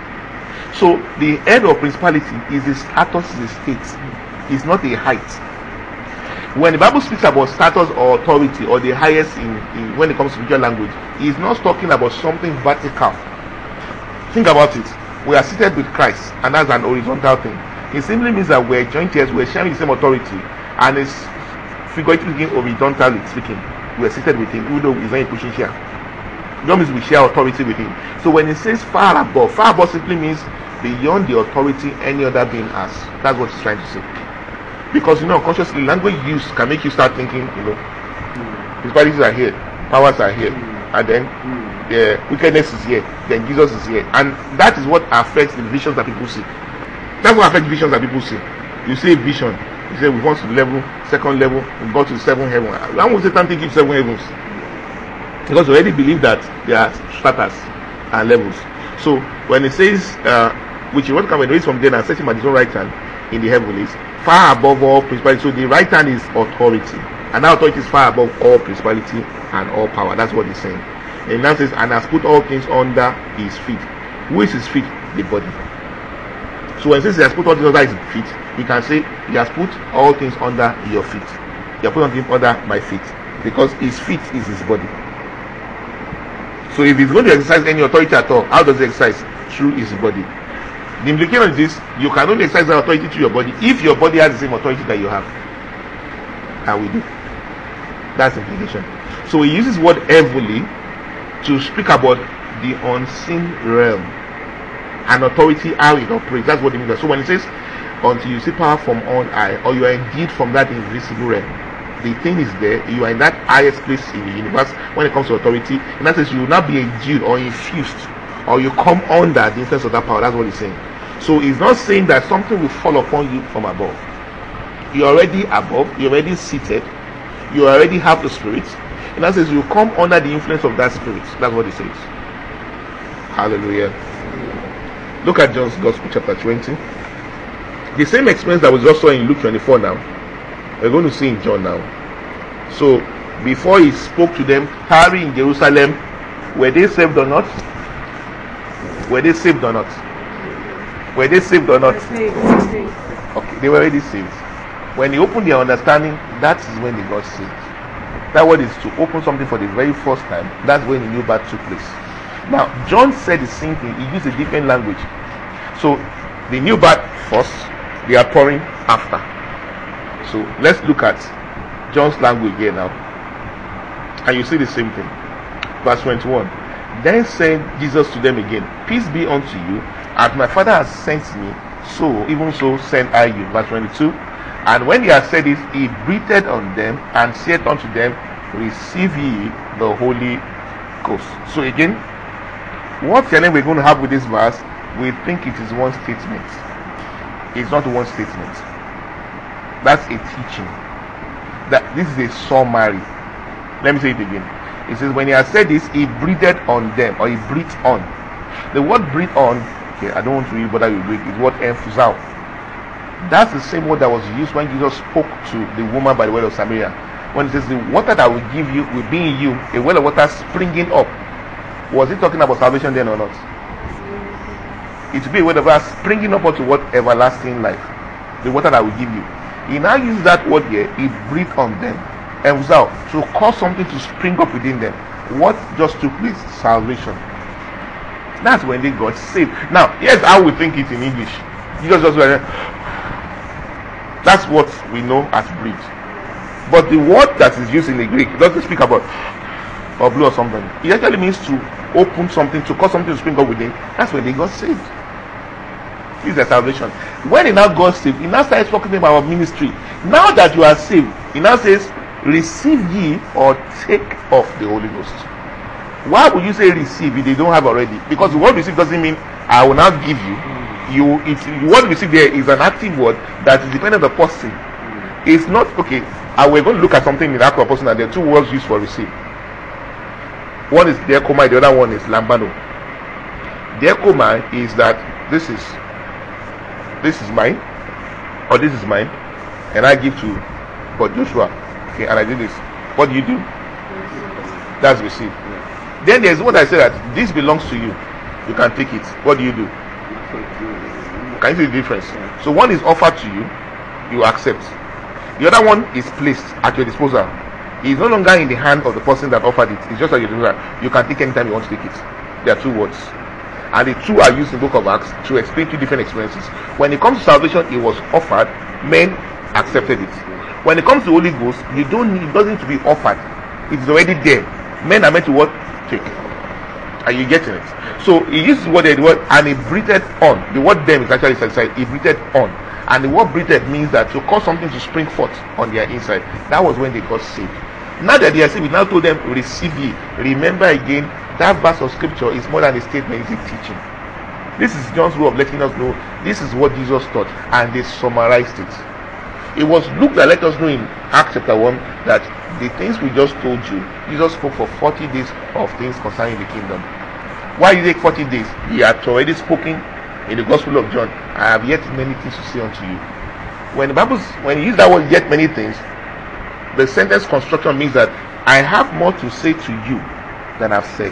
So the head of principality is his status, is his state. It's not a height. When the Bible speaks about status or authority or the highest in when it comes to spiritual language, he's not talking about something vertical. Think about it. We are seated with Christ, and that's an horizontal thing. It simply means that we're joint heirs, we're sharing the same authority, and it's figuratively speaking, horizontally speaking, we're seated with him, even though he's not in pushing chair. It means we share authority with him. So when it says far above simply means beyond the authority any other being has. That's what he's trying to say. Because unconsciously, language use can make you start thinking, principalities are here, powers are here, and then the wickedness is here, then Jesus is here, and that is what affects the visions that people see. That's what affects visions that people see. You see a vision, you say we want to level, second level, we go to the seventh heaven. Why would Satan think it's 7 heavens? Because we already believe that there are stratas and levels. So when it says which he won't come and raise from dead and set him at his own right hand in the heavens, far above all principality. So the right hand is authority, and that authority is far above all principality and all power. That's what he's saying. And now says, and has put all things under his feet. Who is his feet? The body. So when it says he has put all things under his feet, he can say he has put all things under your feet. You have put all things under my feet, because his feet is his body. So if he's going to exercise any authority at all, how does he exercise? Through his body. The implication is this: you can only exercise that authority through your body if your body has the same authority that you have. And we do. That's the implication. So he uses word heavenly to speak about the unseen realm and authority, how it operates. That's what it means. So when it says, until you see power from on high, or you are indeed from that invisible realm, the thing is there, you are in that highest place in the universe when it comes to authority. In that sense, you will not be endued or infused, or you come under the influence of that power. That's what he's saying. So he's not saying that something will fall upon you from above. You're already above, you're already seated, you already have the spirit. In that sense, you come under the influence of that spirit. That's what he says. Hallelujah. Look at John's Gospel chapter 20. The same experience that was also in Luke 24 now, we're going to see in John now. So before he spoke to them, tarry in Jerusalem, were they saved or not? Were they saved or not? Were they saved or not? Okay, they were already saved. When he opened their understanding, that is when they got saved. That word is to open something for the very first time. That's when the new birth took place. Now, John said the same thing. He used a different language. So, the new birth first, the outpouring after. So, let's look at John's language here now. And you see the same thing. Verse 21. Then said Jesus to them again, peace be unto you, as my Father has sent me, so even so send I you. Verse 22. And when he had said this, he breathed on them and said unto them, receive ye the Holy Ghost. So again, what challenge we're going to have with this verse, we think it is one statement. It's not one statement. That's a teaching. That this is a summary. Let me say it again. It says, when he had said this, he breathed on them, or he breathed on. The word breathe on, okay, I don't want to really bother you with it, is what emphasizes. That's the same word that was used when Jesus spoke to the woman by the well of Samaria. When it says, the water that will give you will be in you, a well of water springing up. Was he talking about salvation then or not? It will be a word of God springing up unto what? Everlasting life. The water that I will give you. He now uses that word here. He breathed on them and was out to cause something to spring up within them. What just took place? Salvation. That's when they got saved. Now, here's how we think it in English. Jesus just went, that's what we know as breathe. But the word that is used in the Greek doesn't speak about or blow or something. It actually means to open something, to cause something to spring up within. That's when they got saved. This is their salvation. When he now got saved, he now starts talking about ministry. Now that you are saved, he now says, receive ye or take of the Holy Ghost. Why would you say receive if they don't have already? Because the word receive doesn't mean I will now give you. The word receive there is an active word that is dependent on the person. It's not okay. We're going to look at something in the actual person, and there are two words used for receive. One is diakoma, the other one is lambano. Diakoma is that this is mine, or this is mine, and I give to but Joshua. Okay, and I did this. What do you do? That's receive. Then there's what I said that this belongs to you. You can take it. What do you do? Can you see the difference? So one is offered to you, you accept. The other one is placed at your disposal. It is no longer in the hand of the person that offered it. It's just at your disposal. You can take anytime you want to take it. There are two words. And the two are used in the book of Acts to explain two different experiences. When it comes to salvation, it was offered, men accepted it. When it comes to Holy Ghost, it doesn't need to be offered. It's already there. Men are meant to what? Take. Are you getting it? So he uses the word and he breathed on. The word them is actually inside. He breathed on. And the word breathed means that to cause something to spring forth on their inside. That was when they got saved. Now that they are saved, we now told them, receive ye. Remember again, that verse of scripture is more than a statement, it's a teaching. This is John's way of letting us know this is what Jesus taught, and they summarized it. It was Luke that let us know in Acts chapter 1 that the things we just told you, Jesus spoke for 40 days of things concerning the kingdom. Why did it take 40 days? He had already spoken in the Gospel of John, I have yet many things to say unto you. When you use that word yet many things, the sentence construction means that I have more to say to you than I've said.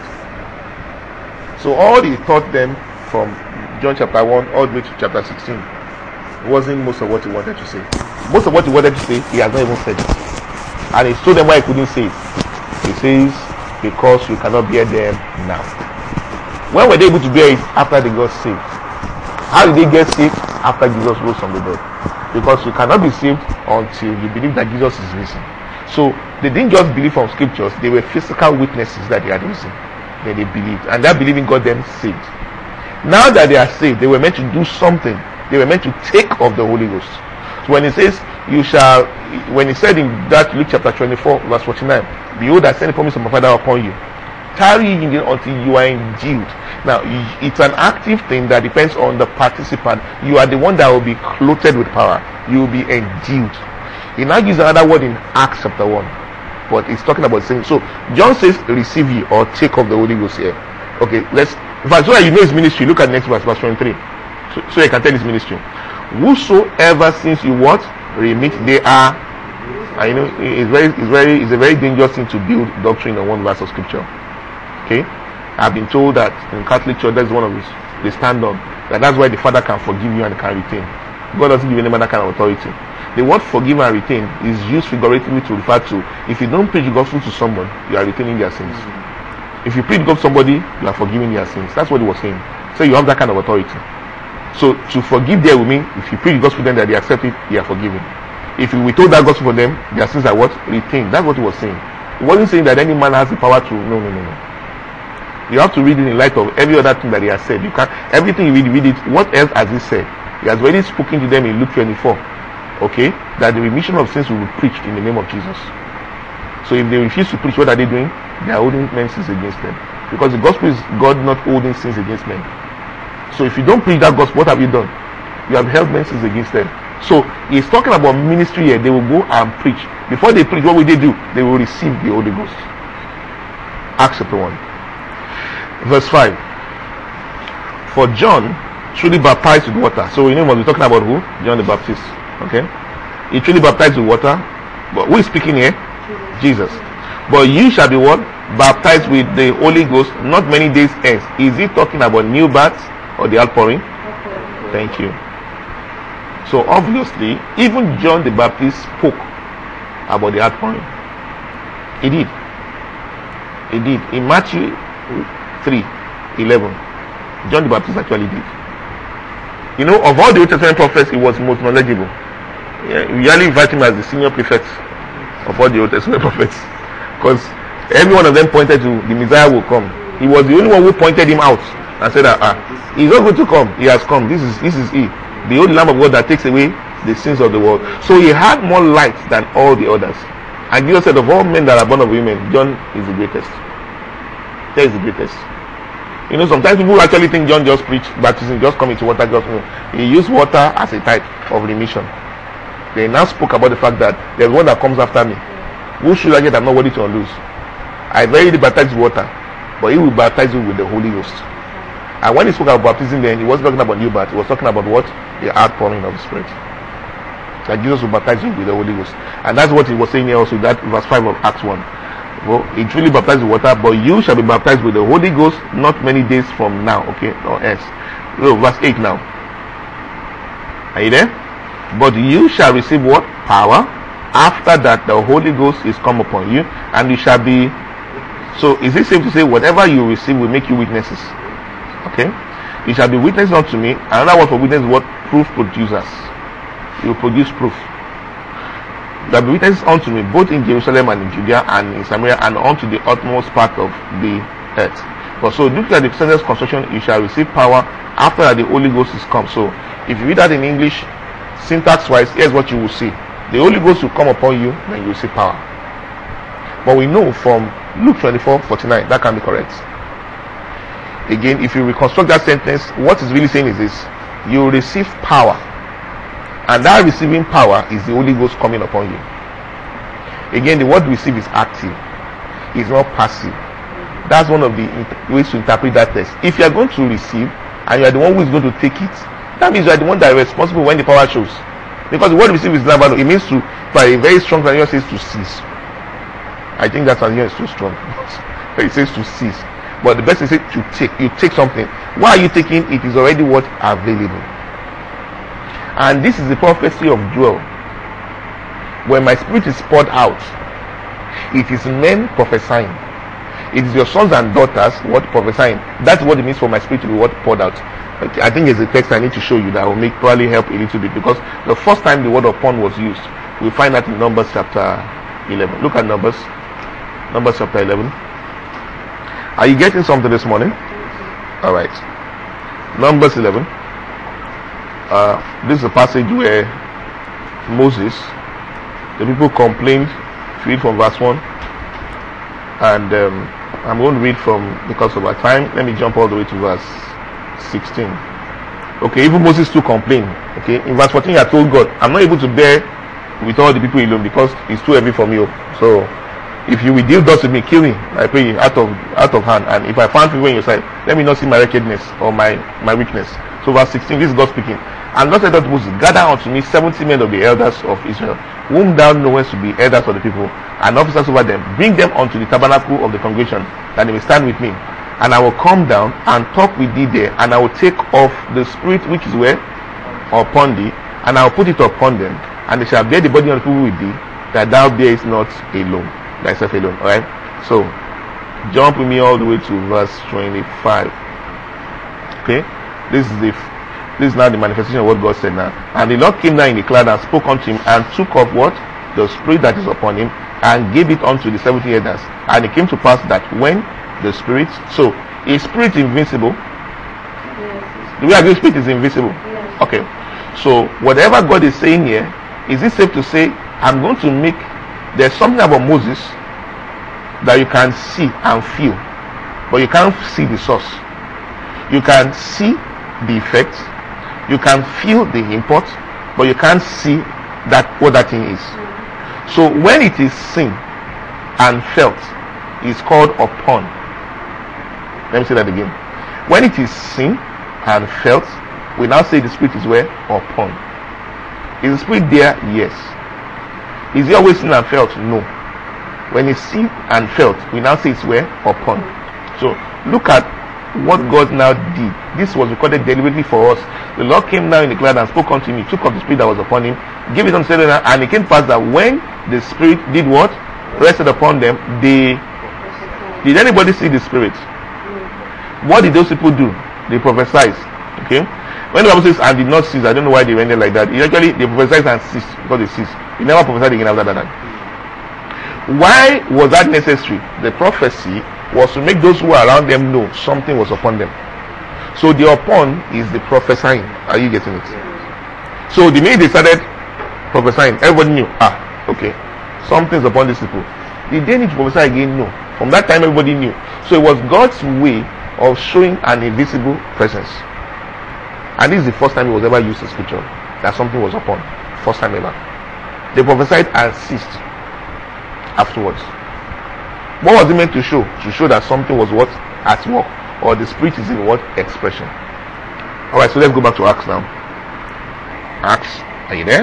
So all he taught them from John chapter 1 all the way to chapter 16 wasn't most of what he wanted to say. Most of what he wanted to say, he has not even said it. And he told them why he couldn't say it. He says, because you cannot bear them now. When were they able to bear it? After they got saved. How did they get saved? After Jesus rose from the dead. Because you cannot be saved until you believe that Jesus is risen. So they didn't just believe from scriptures, they were physical witnesses that he had risen. Then they believed, and that believing got them saved. Now that they are saved, they were meant to do something. They were meant to take of the Holy Ghost. So when it says when it said in that Luke chapter 24 verse 49, behold, I send the promise of my Father upon you, tarry ye until you are endued. Now it's an active thing that depends on the participant. You are the one that will be clothed with power. You will be endued. He now uses another word in Acts chapter 1, but it's talking about the same. So John says receive ye or take of the Holy Ghost here. Okay, so that you know his ministry, look at next verse 23. So you can tell his ministry. Whosoever sins you what? Remit, they are. I know it's a very dangerous thing to build doctrine on one verse of scripture. Okay, I've been told that in Catholic Church that's one of the stand on that's why the Father can forgive you and can retain. God doesn't give any other kind of authority. The word forgive and retain is used figuratively to refer to if you don't preach the gospel to someone, you are retaining their sins. If you preach the gospel to somebody, you are forgiving their sins. That's what he was saying. So you have that kind of authority. So to forgive there will mean if you preach the gospel to them that they accept it, they are forgiven. If you withhold that gospel for them, their sins are what? Retained. That's what he was saying. He wasn't saying that any man has the power to. No. You have to read it in light of every other thing that he has said. You can't. Everything you read it. What else has he said? He has already spoken to them in Luke 24. Okay, that the remission of sins will be preached in the name of Jesus. So if they refuse to preach, what are they doing? They are holding men's sins against them. Because the gospel is God not holding sins against men. So if you don't preach that gospel, what have you done? You have held men's sins against them. So he's talking about ministry here. They will go and preach. Before they preach, what will they do? They will receive the Holy Ghost. Acts chapter 1 verse 5. For John truly baptized with water. So you know what we're talking about who? John the Baptist. Okay, he truly baptized with water, but who is speaking here? Jesus. But you shall be what? Baptized with the Holy Ghost not many days hence. Is he talking about new birth? or the outpouring? Thank you. So obviously, even John the Baptist spoke about the outpouring. He did. He did. In Matthew 3:11, John the Baptist actually did. You know, of all the Old Testament prophets, he was most knowledgeable. Yeah, we usually invite him as the senior prefect of all the Old Testament prophets, because every one of them pointed to the Messiah will come. He was the only one who pointed him out and said that he's not going to come. He has come. This is he, the only Lamb of God that takes away the sins of the world. So he had more light than all the others. And Jesus said, of all men that are born of women, John is the greatest. He is the greatest. You know, sometimes people actually think John just preached baptism, just come into water, just he used water as a type of remission. They now spoke about the fact that there's one that comes after me. Who should I get? I'm not worthy to unloose. I verily baptize with water, but he will baptize you with the Holy Ghost. And when he spoke about baptism, then he wasn't talking about new birth. He was talking about what? The outpouring of the Spirit. That Jesus will baptize you with the Holy Ghost. And that's what he was saying here also, that verse 5 of Acts 1. Well, he truly baptized with water, but you shall be baptized with the Holy Ghost not many days from now. Okay, or else. So, verse 8 now. Are you there? But you shall receive what? Power. After that, the Holy Ghost is come upon you, and you shall be. So, is it safe to say whatever you receive will make you witnesses? Okay. You shall be witnesses unto me. Another word for witness is what? Proof producers. You will produce proof. You shall be witnesses unto me, both in Jerusalem and in Judea and in Samaria and unto the utmost part of the earth. But so, look at the sentence construction. You shall receive power after that the Holy Ghost is come. So, if you read that in English, syntax wise, here's what you will see. The Holy Ghost will come upon you, then you will see power. But we know from Luke 24:49 that can be correct. Again, if you reconstruct that sentence, what it's really saying is this: you will receive power, and that receiving power is the Holy Ghost coming upon you. Again, the word receive is active, it's not passive. That's one of the ways to interpret that text. If you are going to receive and you are the one who is going to take it, that means you are the one that is responsible when the power shows. Because the word receive is not about, it means to, by a very strong translation, says to seize. I think that translation is too strong. It says to seize. But the best is to take. You take something. Why are you taking? It is already what? Available. And this is the prophecy of Joel. When my spirit is poured out, it is men prophesying. It is your sons and daughters what prophesying. That's what it means for my spirit to be what? Poured out. Okay, I think there's a text I need to show you that will make probably help a little bit, because the first time the word upon was used, we find that in Numbers chapter 11. Look at Numbers chapter 11. Are you getting something this morning? All right. Numbers 11. This is a passage where Moses, the people complained. Read from verse 1, and I'm going to read from, because of our time, let me jump all the way to verse 16. Okay, even Moses too complained. Okay, in verse 14 he had told God, I'm not able to bear with all the people alone because it's too heavy for me. So if you will deal thus with me, kill me, I pray you, out of hand. And if I find favor in your sight, let me not see my wickedness or my weakness. So verse 16, this is God speaking. And God said unto Moses, gather unto me 70 men of the elders of Israel, whom thou knowest to be elders of the people, and officers over them. Bring them unto the tabernacle of the congregation, that they may stand with me. And I will come down and talk with thee there, and I will take off the spirit which is where? Upon thee, and I will put it upon them, and they shall bear the body of the people with thee, that thou bearest not alone, thyself alone. Alright? So, jump with me all the way to verse 25. Okay? This is now the manifestation of what God said now. And the Lord came down in the cloud and spoke unto him, and took off what? The spirit that is upon him, and gave it unto the 70 elders. And it came to pass that when the spirit, so is spirit invincible? Yes. The way I do spirit is invisible. Yes. Okay. So whatever God is saying here, is it safe to say, I'm going to make, there's something about Moses that you can see and feel, but you can't see the source. You can see the effect, you can feel the import, but you can't see that what that thing is. So when it is seen and felt, it's called upon. Let me say that again. When it is seen and felt, we now say the spirit is where? Upon. Is the spirit there? Yes. Is it always seen and felt? No. When it's seen and felt, we now say it's where? Upon. So look at what God now did, this was recorded deliberately for us. The Lord came down in the cloud and spoke unto him. He took of the spirit that was upon him, gave it unto them, and it came to pass that when the spirit did what? Rested upon them, they did anybody see the spirit? What did those people do? They prophesied. Okay? When the Bible says and did not cease, I don't know why they went there like that. Actually, they prophesied and ceased because they ceased. They never prophesied again after that. Why was that necessary? The prophecy was to make those who were around them know something was upon them. So the upon is the prophesying. Are you getting it? So the minute they started prophesying, everybody knew, okay, something's upon these people. Did they need to prophesy again? No. From that time, everybody knew. So it was God's way of showing an invisible presence. And this is the first time it was ever used in scripture that something was upon. First time ever. They prophesied and ceased afterwards. What was it meant to show? To show that something was what? At work. Or the spirit is in what? Expression. Alright, so let's go back to Acts now. Acts, are you there?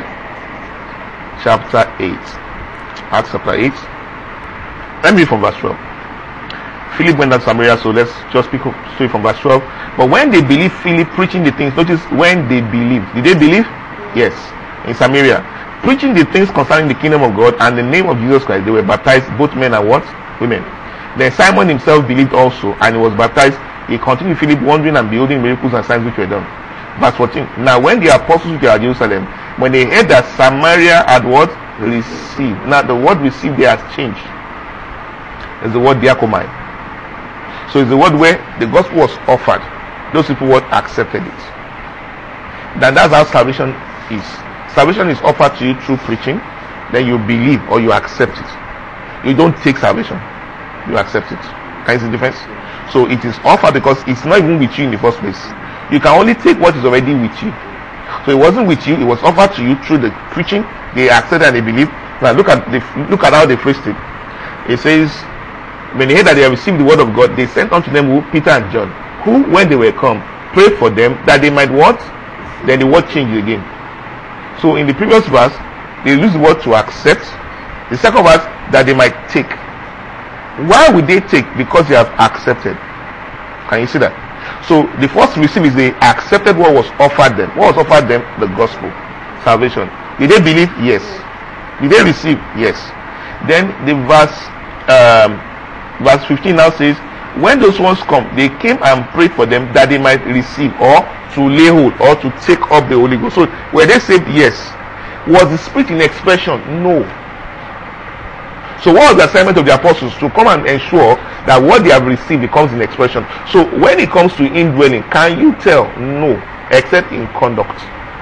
Chapter 8. Acts chapter 8. Let me read from verse 12. Philip went down to Samaria, so let's just pick up straight from verse 12. But when they believed Philip preaching the things, notice when they believed. Did they believe? Yes. In Samaria. Preaching the things concerning the kingdom of God and the name of Jesus Christ, they were baptized, both men and what? Women. Then Simon himself believed also, and he was baptized. He continued Philip, wondering and beholding miracles and signs which were done. Verse 14. Now when the apostles were at Jerusalem, when they heard that Samaria had what? Received. Now the word received there has changed. It's the word diakomai. So it's the word where the gospel was offered. Those people what? Accepted it. That's how salvation is. Salvation is offered to you through preaching. Then you believe or you accept it. You don't take salvation. You accept it. Can you see the difference? So it is offered because it's not even with you in the first place. You can only take what is already with you. So it wasn't with you. It was offered to you through the preaching. They accepted and they believed. Now look at how they phrased it. It says, when they heard that they have received the word of God, they sent unto them who? Peter and John, who when they were come prayed for them that they might what? Then the word changed again. So in the previous verse, they use the word to accept. The second verse, that they might take. Why would they take? Because they have accepted. Can you see that? So the first receive is they accepted what was offered them. What was offered them? The gospel, salvation. Did they believe? Yes. Did they receive? Yes. Then the verse 15 now says, when those ones come, they came and prayed for them that they might receive or to lay hold or to take up the Holy Ghost. So were they saved? Yes. Was the spirit in expression? No. So what was the assignment of the apostles? To come and ensure that what they have received becomes in expression. So when it comes to indwelling, can you tell? No, except in conduct.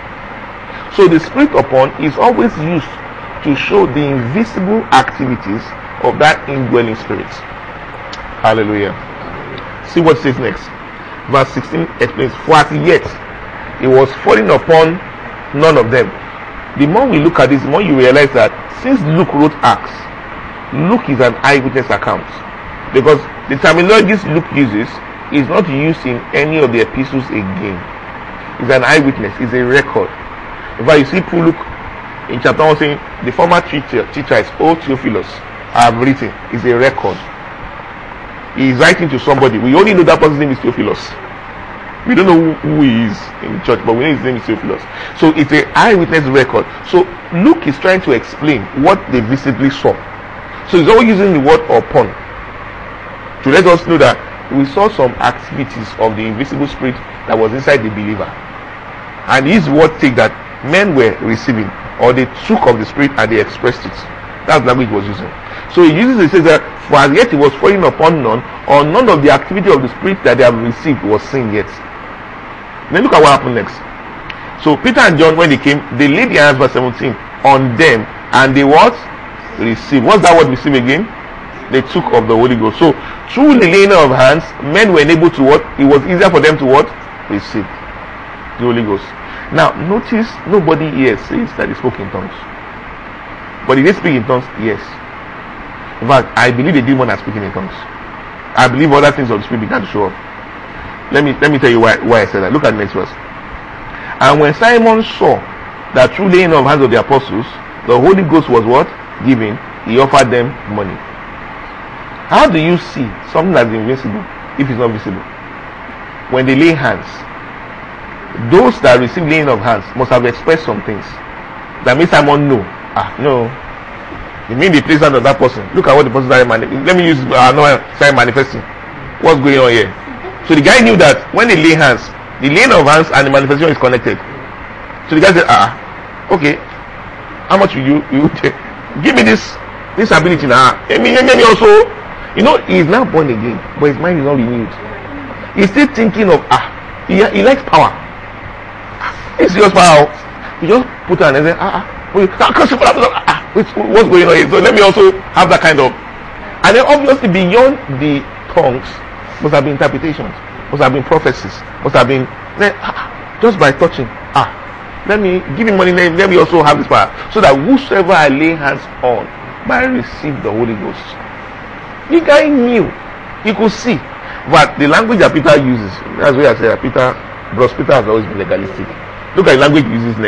So the spirit upon is always used to show the invisible activities of that indwelling spirit. Hallelujah. See what it says next. Verse 16 explains, for as yet it was falling upon none of them. The more we look at this, the more you realize that since Luke wrote Acts, Luke is an eyewitness account, because the terminologies Luke uses is not used in any of the epistles again. It's an eyewitness, it's a record. In fact, you see Luke in chapter 1 saying, the former teacher is O Theophilus, I have written. It's a record. He is writing to somebody. We only know that person's name is Theophilus. We don't know who he is in the church, but we know his name is Theophilus. So it's an eyewitness record. So Luke is trying to explain what they visibly saw. So he's always using the word upon to let us know that we saw some activities of the invisible spirit that was inside the believer. And his word take that men were receiving, or they took of the spirit and they expressed it. That's the language he was using. So he uses it, says that for as yet it was falling upon none, or none of the activity of the spirit that they have received was seen yet. Then look at what happened next. So Peter and John, when they came, they laid their hands, verse 17, on them, and they what? Received. What's that word receive again? They took of the Holy Ghost. So through the laying of hands, men were enabled to what? It was easier for them to what? Receive the Holy Ghost. Now notice nobody here says that they spoke in tongues. But did they speak in tongues? Yes. In fact, I believe they did more than speaking in tongues. I believe other things of the spirit began to show up. Let me tell you why I said that. Look at the next verse. And when Simon saw that through laying of hands of the apostles, the Holy Ghost was what? Given, he offered them money. How do you see something that's invisible if it's not visible? when they lay hands, those that receive laying of hands must have expressed some things that makes Simon know. No, you mean the place of that person? Look at what the person started manifesting. Let me use started manifesting. What's going on here? So the guy knew that when they lay hands, the laying of hands and the manifestation is connected. So the guy said, okay, how much will you take? Give me this ability now. Let me also, he is now born again, but his mind is not renewed. He's still thinking of he likes power. It's serious power. He just put on and say, what's going on here? So let me also have that kind of. And then obviously beyond the tongues must have been interpretations, must have been prophecies, must have been just by touching. Let me give him money. Let me also have this power, so that whosoever I lay hands on might receive the Holy Ghost. The guy knew, he could see, but the language that Peter uses, that's why I say that Peter has always been legalistic. Look at the language he uses.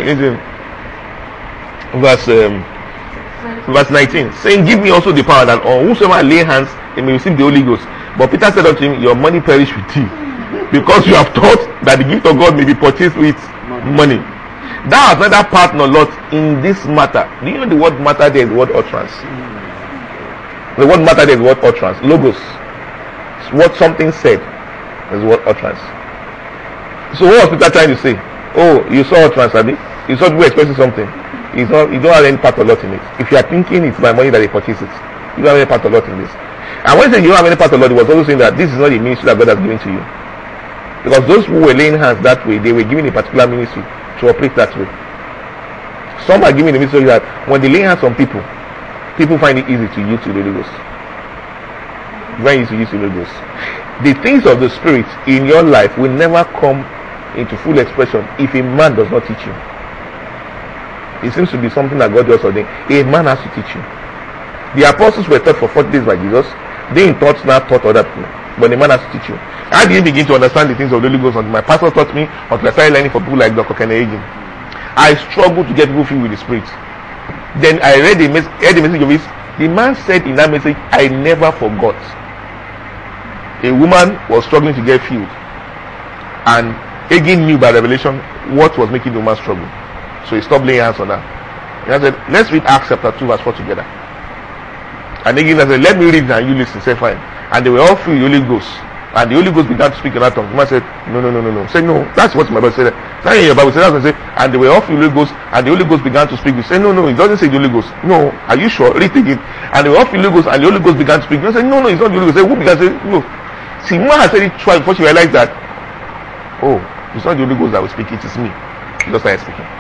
Verse 19, saying, give me also the power that on whosoever I lay hands, they may receive the Holy Ghost. But Peter said unto him, your money perish with you, because you have thought that the gift of God may be purchased with money. Thou hast neither part nor lot in this matter. Do you know the word matter there is the word utterance? The word matter there is the word utterance. Logos. It's what something said is what utterance. So what was Peter trying to say? Oh, you saw utterance, Abi? You saw people expressing something. You don't have any part or lot in it. If you are thinking it's my money that they purchase it, you don't have any part or lot in this. And when he said you don't have any part or lot, he was also saying that this is not the ministry that God has given to you. Because those who were laying hands that way, they were given a particular ministry to operate that way. Some are given the ministry that when they lay hands on people find it easy to use the Holy Ghost. Very easy to use the Holy Ghost. The things of the Spirit in your life will never come into full expression if a man does not teach you. It seems to be something that God just ordained. A man has to teach you. The apostles were taught for 40 days by Jesus. They in thoughts now taught other people. But the man has to teach you. I didn't begin to understand the things of the Holy Ghost until my pastor taught me, until I started learning from people like Dr. Kenneth Hagin. I struggled to get people filled with the Spirit. Then I read the message of his. The man said in that message, I never forgot. A woman was struggling to get filled, and Hagin knew by revelation what was making the woman struggle. So he stopped laying hands on her. And I said, let's read Acts chapter 2 verse 4 together. And Hagin said, let me read and you listen. Say fine. And they were all filled with the Holy Ghost. And the Holy Ghost began to speak in that tongue. The man said, no. Say no. That's what my Bible said. That's in your Bible. That's what I say. And they were all filled with the Holy Ghost. And the Holy Ghost began to speak. We say, no. It doesn't say the Holy Ghost. No. Are you sure? Read it. And they were all filled with the Holy Ghost. And the Holy Ghost began to speak. I said, no. It's not the Holy Ghost. Say, who began to say, no. See, woman had said it twice before she realized that, oh, it's not the Holy Ghost that will speak. It is me. She just started speaking.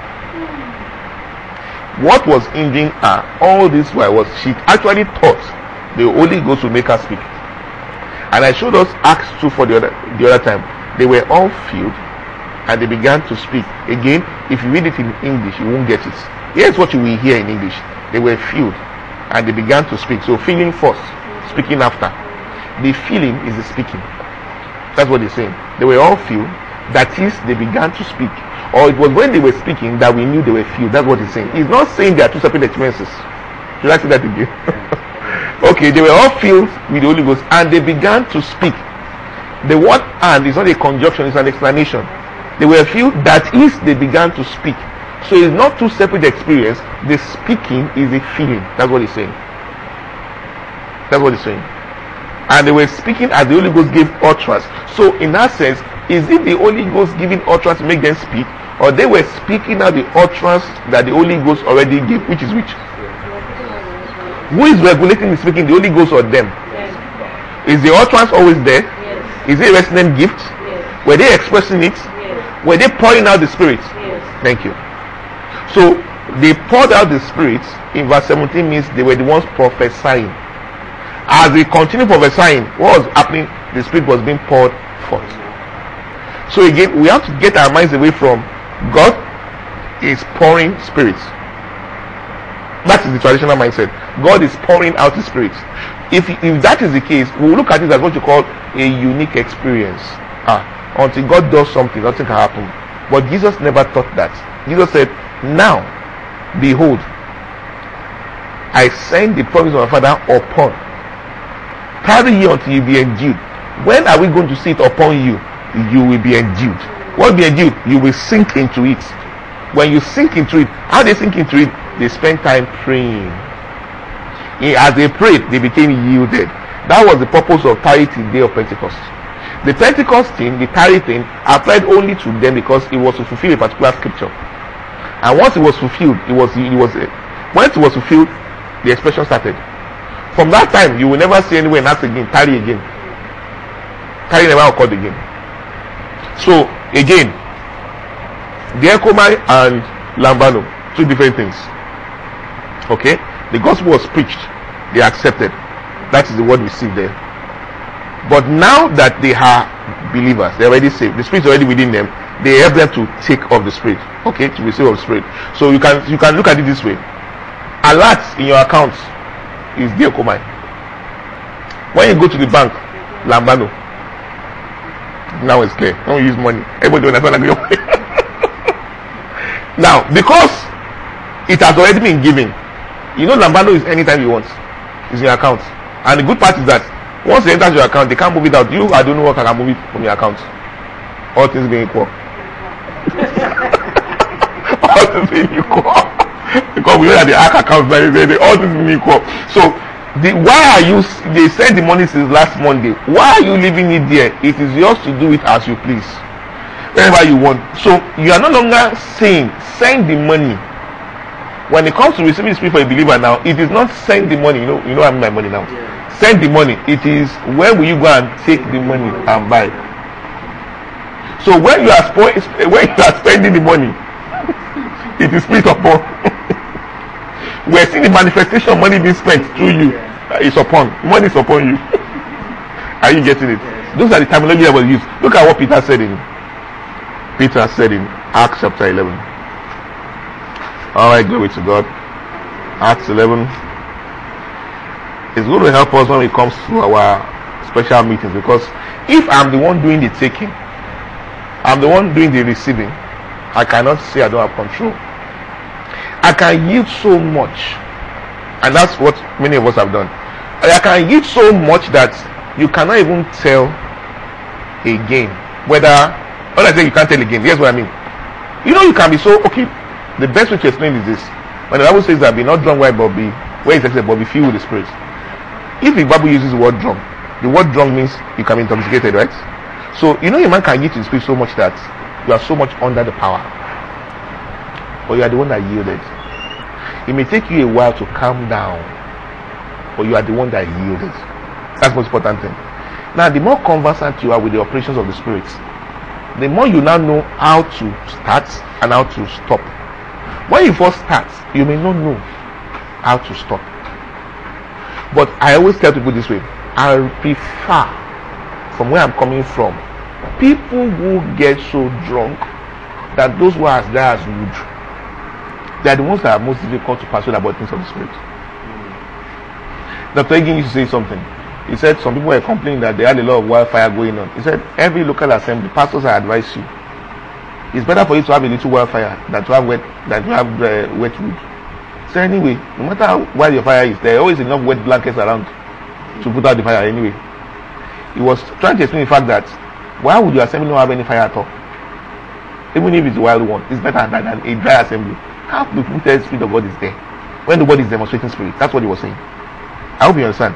What was hindering her all this while was she actually thought the Holy Ghost would make her speak. And I showed us Acts 2 for the other time. They were all filled and they began to speak. Again, if you read it in English, you won't get it. Here's what you will hear in English. They were filled and they began to speak. So feeling first, speaking after. The feeling is the speaking. That's what they're saying. They were all filled. That is, they began to speak. Or it was when they were speaking that we knew they were filled. That's what he's saying. He's not saying they are two separate experiences. Should I say that again? Okay, they were all filled with the Holy Ghost and they began to speak. The word "and" is not a conjunction, it's an explanation. They were filled, that is, they began to speak. So it's not two separate experiences. The speaking is a feeling. That's what he's saying. That's what he's saying. And they were speaking as the Holy Ghost gave utterance. So in that sense, is it the Holy Ghost giving utterance to make them speak, or they were speaking out the utterance that the Holy Ghost already gave? Which is which? Who is regulating the speaking, the Holy Ghost or them? Yes. Is the utterance always there? Yes. Is it a resident gift? Yes. Were they expressing it? Yes. Were they pouring out the Spirit? Yes. Thank you. So they poured out the Spirit in verse 17 means they were the ones prophesying. As they continued prophesying, what was happening? The Spirit was being poured forth. So again, we have to get our minds away from God is pouring spirits. That is the traditional mindset. God is pouring out His Spirit. If that is the case, we will look at it as what you call a unique experience. Until God does something, nothing can happen. But Jesus never taught that. Jesus said, now, behold, I send the promise of my Father upon. Tarry ye until you be endued. When are we going to see it upon you? you will be endued. What will be endued? You will sink into it. When you sink into it, how they sink into it? They spend time praying. As they prayed, they became yielded. That was the purpose of tarry till the day of Pentecost. The Pentecost thing, the tarry thing, applied only to them because it was to fulfill a particular scripture. And once it was fulfilled, when it was fulfilled, the expression started. From that time, you will never see anywhere and ask again, tarry again. Tarry never occurred again. So again, Diakomai and Lambano, two different things. Okay, the gospel was preached, they accepted. That is the word we see there. But now that they are believers, they are already saved. The Spirit is already within them. They help them to take of the Spirit. Okay, to receive of the Spirit. So you can look at it this way. Alert in your account is Diakomai. When you go to the bank, Lambano. Now it's clear. Don't use money. Everybody understand that. Now, because it has already been given, you know Lambano is anytime you want. It's in your account. And the good part is that once it enters your account, they can't move it out. I don't know what can move it from your account. All things being equal. All things being equal. Because we know that the account is all things being equal. So they sent the money since last Monday. Why are you leaving it there? It is yours to do it as you please, wherever you want. So you are no longer saying send the money. When it comes to receiving the Spirit for a believer now, it is not send the money. You know I mean my money now. Yeah. Send the money. It is where will you go and take the money and buy. So when you are spending the money, it is Spirit upon. We are seeing the manifestation of money being spent through you. It's upon. Money is upon you. Are you getting it? Those are the terminology I will use. Look at what Peter said in Acts chapter 11. Alright, glory to God. Acts 11. It's going to help us when it comes to our special meetings, because if I'm the one doing the taking, I'm the one doing the receiving, I cannot say I don't have control. I can yield so much, and that's what many of us have done. I can yield so much that you cannot even tell again whether, when I say you can't tell again, here's what I mean. You know, you can be so, okay, the best way to explain is this. When the Bible says that be not drunk wine, but be, where is it said, but be filled with the Spirit. If the Bible uses the word drunk, the word drunk means you can be intoxicated, right? So, you know, a man can yield to the Spirit so much that you are so much under the power, but you are the one that yielded. It may take you a while to calm down, but you are the one that yielded. That's the most important thing. Now, the more conversant you are with the operations of the Spirit, the more you now know how to start and how to stop. When you first start, you may not know how to stop. But I always tell people this way: I prefer, from where I'm coming from, people who get so drunk that those who are as there as rude. They are the ones that are most difficult to persuade about things of the Spirit. Dr. Egin used to say something. He said some people were complaining that they had a lot of wildfire going on. He said every local assembly, pastors, I advise you, it's better for you to have a little wildfire than to have wet wood. So anyway, no matter how wild your fire is, there are always enough wet blankets around to put out the fire anyway. He was trying to explain the fact that why would your assembly not have any fire at all? Even if it's a wild one, it's better than a dry assembly. How do people tell the Spirit of God is there when nobody is demonstrating Spirit? That's what he was saying. I hope you understand.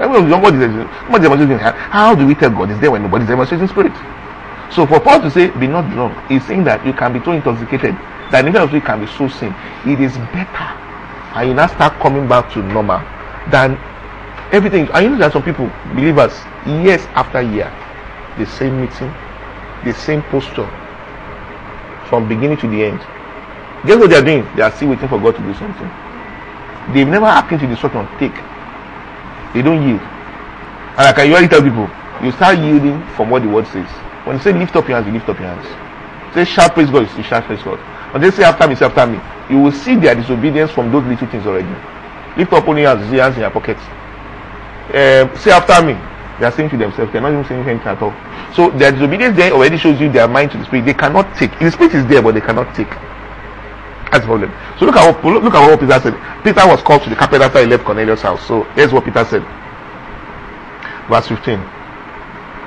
How do we tell God is there when nobody is demonstrating Spirit? So for Paul to say be not drunk, he's saying that you can be so intoxicated that even if you can be so sin, it is better and you now start coming back to normal than everything. And you know that some people, believers, years after year, the same meeting, the same posture from beginning to the end. Guess what they are doing? They are still waiting for God to do something. They've never acted to destruction. Take. They don't yield. And I can usually tell people, you start yielding from what the word says. When you say lift up your hands, you lift up your hands. Say shout praise God, you shout praise God. When they say after me, you will see their disobedience from those little things already. Lift up only your hands, you see hands in your pockets. Say after me. They are saying to themselves, they are not even saying anything at all. So their disobedience there already shows you their mind to the Spirit. They cannot take. The Spirit is there, but they cannot take. That's the problem. So look at what Peter said. Peter was called to the carpet after he left Cornelius' house. So here's what Peter said. Verse 15.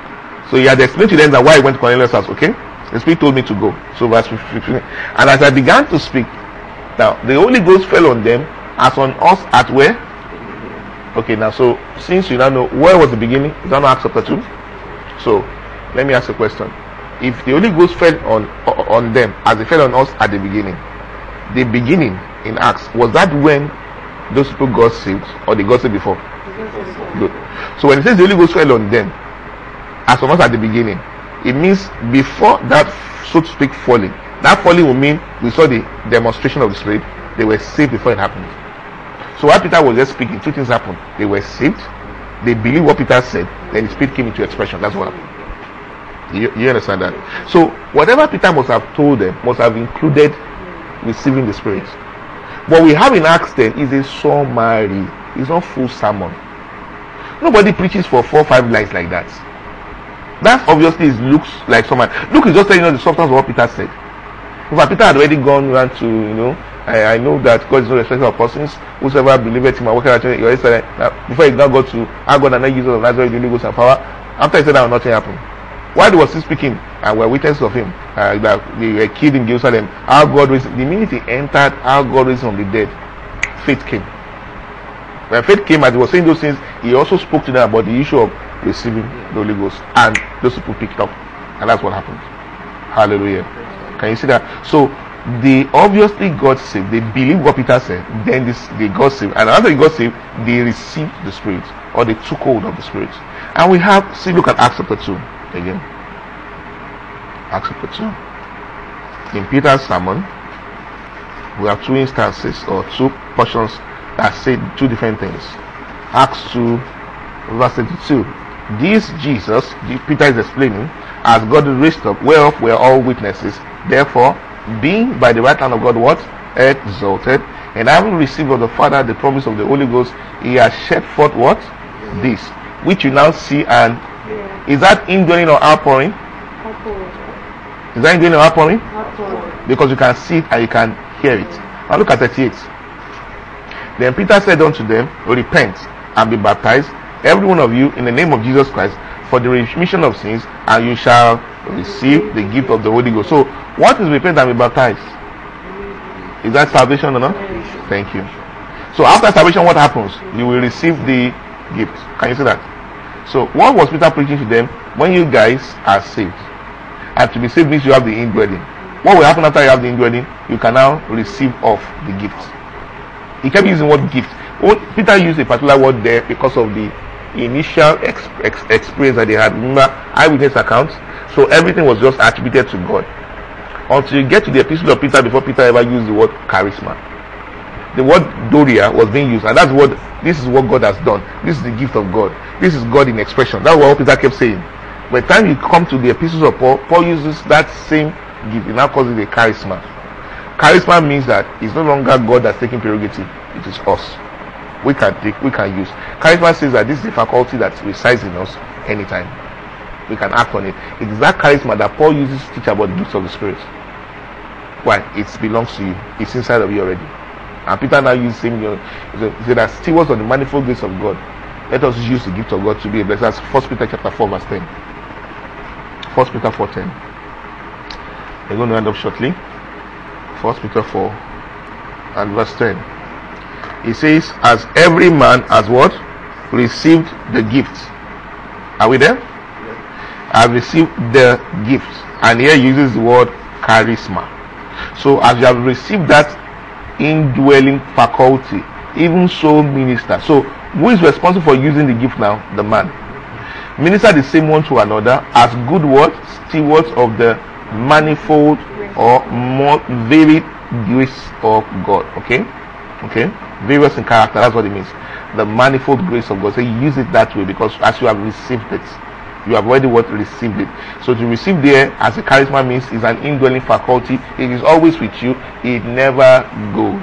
So he had explained to them that why he went to Cornelius' house. Okay, the Spirit told me to go. So verse 15. And as I began to speak, now the Holy Ghost fell on them as on us at where? Okay, now so since you now know where was the beginning, is that not Acts chapter 2? So let me ask a question. If the Holy Ghost fell on them as it fell on us at the beginning in Acts, was that when those people got saved, or they got saved before? Good. So when it says the Holy Ghost fell on them as on us at the beginning, it means before that, so to speak, falling. That falling will mean we saw the demonstration of the Spirit. They were saved before it happened. So while Peter was just speaking, two things happened. They were saved, they believed what Peter said, then the Spirit came into expression. That's what happened. You understand that? So whatever Peter must have told them must have included receiving the Spirit. What we have in Acts 10 is a summary. It's not full sermon. Nobody preaches for 4 or 5 lines like that. That obviously looks like someone. Luke is just telling us the substance of what Peter said. In fact, Peter had already gone around to, I know that God is not respected of persons. Whosoever believeth him and worketh at him. Before he now got to how God and not Jesus of Nazareth, the Holy Ghost and power. After he said that, nothing happened. While he was still speaking, and were witnesses of him, that they were killed in Jerusalem, how God raised, the minute he entered, how God raised from the dead, faith came. When faith came, as he was saying those things, he also spoke to them about the issue of receiving the Holy Ghost, and those people picked up, and that's what happened. Hallelujah. Can you see that? So they obviously got saved. They believed what Peter said, then they got saved, and after they got saved, they received the Spirit, or they took hold of the Spirit. And we have, look at Acts chapter 2 again. Acts chapter 2. In Peter's sermon, we have 2 instances or 2 portions that say 2 different things. Acts 2 verse 32. This Jesus, Peter is explaining, as God raised up, whereof were all witnesses. Therefore, being by the right hand of God what? Exalted, and having received of the Father the promise of the Holy Ghost, he has shed forth what? This, which you now see. And is that indwelling or outpouring? Is that indwelling or outpouring? Because you can see it and you can hear it. Now look at 38. Then Peter said unto them, repent and be baptized, every one of you, in the name of Jesus Christ, for the remission of sins, and you shall receive the gift of the Holy Ghost. So what is repent and be baptized? Is that salvation or not? Thank you. So after salvation, what happens? You will receive the gift. Can you see that? So what was Peter preaching to them? When you guys are saved, and to be saved means you have the indwelling. What will happen after you have the indwelling? You can now receive of the gift. He kept using what gift. Peter used a particular word there because of the initial experience that they had. Remember, eyewitness accounts. So everything was just attributed to God. Until you get to the epistle of Peter, before Peter ever used the word charisma. The word Doria was being used, and that's what, this is what God has done. This is the gift of God. This is God in expression. That's what Peter kept saying. By the time you come to the epistles of Paul, Paul uses that same gift. He now calls it a charisma. Charisma means that it's no longer God that's taking prerogative. It is us. We can use. Charisma says that this is the faculty that resides in us anytime. We can act on it. It is that charisma that Paul uses to teach about the gifts of the Spirit. Why? It belongs to you. It's inside of you already. And Peter now uses the same. He said that stewards of the manifold grace of God, let us use the gift of God to be a blessing. That's 1 Peter chapter 4 verse 10. 1 Peter 4:10. We're going to end up shortly. 1 Peter 4 and verse 10. He says, as every man has what? Received the gift. Are we there? Yes. I've received the gift. And here he uses the word charisma. So as you have received that indwelling faculty, even so minister. So who is responsible for using the gift now? The man. Minister the same one to another as good what? Stewards of the manifold or more varied grace of God. Okay? Various in character, that's what it means. The manifold grace of God. So you use it that way because as you have received it, you have already received it. So to receive there as a charisma means is an indwelling faculty. It is always with you. It never goes.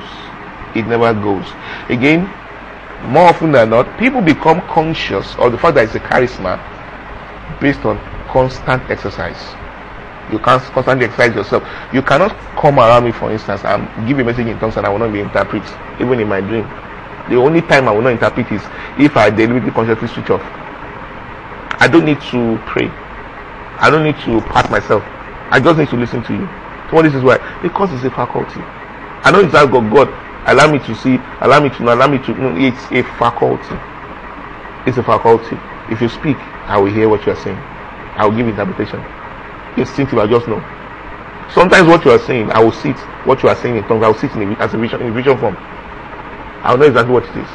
Again, more often than not, people become conscious of the fact that it's a charisma based on constant exercise. You can't constantly exercise yourself. You cannot come around me, for instance, and give a message in tongues and I will not be interpret, even in my dream. The only time I will not interpret is if I deliberately consciously switch off. I don't need to pray. I don't need to pat myself. I just need to listen to you. So this is why, because it's a faculty. I know it's that God, allow me to see, allow me to know, allow me to know. It's a faculty. It's a faculty. If you speak, I will hear what you are saying. I will give interpretation. Instinctive, I just know. Sometimes what you are saying, I will see it. What you are saying in tongues, I will see it as a vision, in vision form. I will know exactly what it is.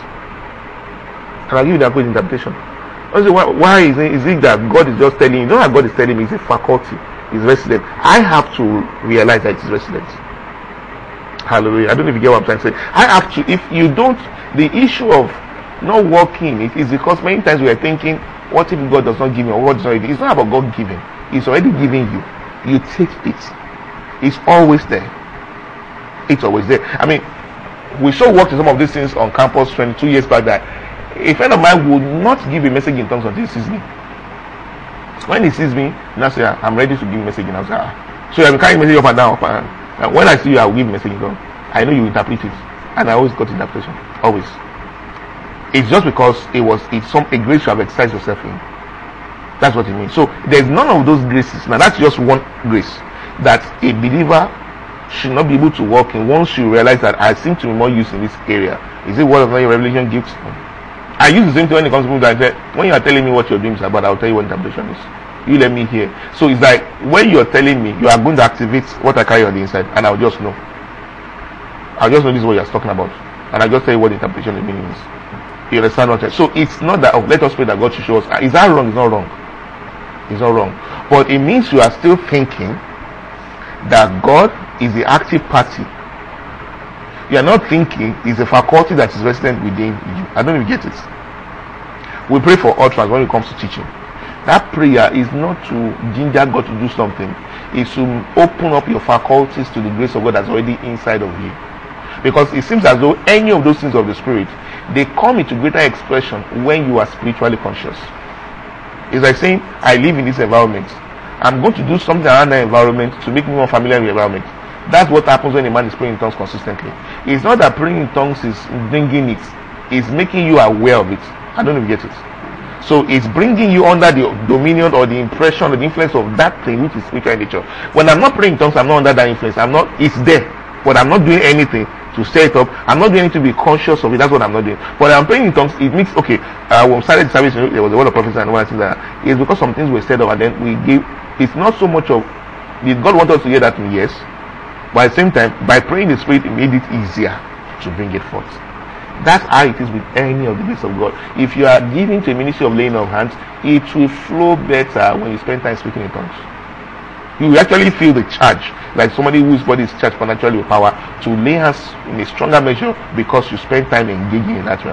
And I'll give you that good interpretation. Why is it that God is just telling you? Not that God is telling me, it's a faculty, it's resident. I have to realize that it's resident. Hallelujah. I don't know if you get what I'm trying to say. I have to, if you don't, the issue of not working it is because many times we are thinking, what if God does not give me, or what does not give me? It's not about God giving. It's already giving you. You take it. It's always there. It's always there. I mean, we show work to some of these things on campus 22 years back that a friend of mine would not give a message in tongues until he sees me. When he sees me, now say, I'm ready to give a message in tongues. So I'm carrying message up and down. And when I see you, I will give a message in tongues. I know you interpret it. And I always got interpretation. Always. It's just because it's a grace you have exercised yourself in. That's what it means. So there's none of those graces. Now that's just one grace that a believer should not be able to walk in once you realize that I seem to be more used in this area. Is it word of knowledge, revelation, gifts? I use the same thing when it comes to people that say, when you are telling me what your dreams are about, I'll tell you what interpretation is. You let me hear. So it's like when you're telling me, you are going to activate what I carry on the inside, and I'll just know. I'll just know this is what you're talking about, and I'll just tell you what the interpretation of the meaning is. You understand what I'm saying? So it's not that, let us pray that God should show us. Is that wrong? It's not wrong. It's not wrong. But it means you are still thinking that God is the active party. You are not thinking it's a faculty that is resident within you. I don't even get it. We pray for utterance when it comes to teaching. That prayer is not to ginger God to do something. It's to open up your faculties to the grace of God that's already inside of you. Because it seems as though any of those things of the Spirit, they come into greater expression when you are spiritually conscious. It's like saying, I live in this environment. I'm going to do something around that environment to make me more familiar with the environment. That's what happens when a man is praying in tongues consistently. It's not that praying in tongues is bringing it. It's making you aware of it. I don't know if you get it. So it's bringing you under the dominion or the impression or the influence of that thing which is spiritual in nature. When I'm not praying in tongues, I'm not under that influence. It's there. But I'm not doing anything to set it up. I'm not doing anything to be conscious of it. That's what I'm not doing. But I'm praying in tongues. It makes, when we started the service, there was a word of prophecy and one thing that it's because some things were said up and then we gave. It's not so much of, did God want us to hear that? Yes. But at the same time, by praying the Spirit, it made it easier to bring it forth. That's how it is with any of the grace of God. If you are giving to a ministry of laying of hands, it will flow better when you spend time speaking in tongues. You will actually feel the charge, like somebody whose body is charged naturally with power, to lay hands in a stronger measure because you spend time engaging in that realm.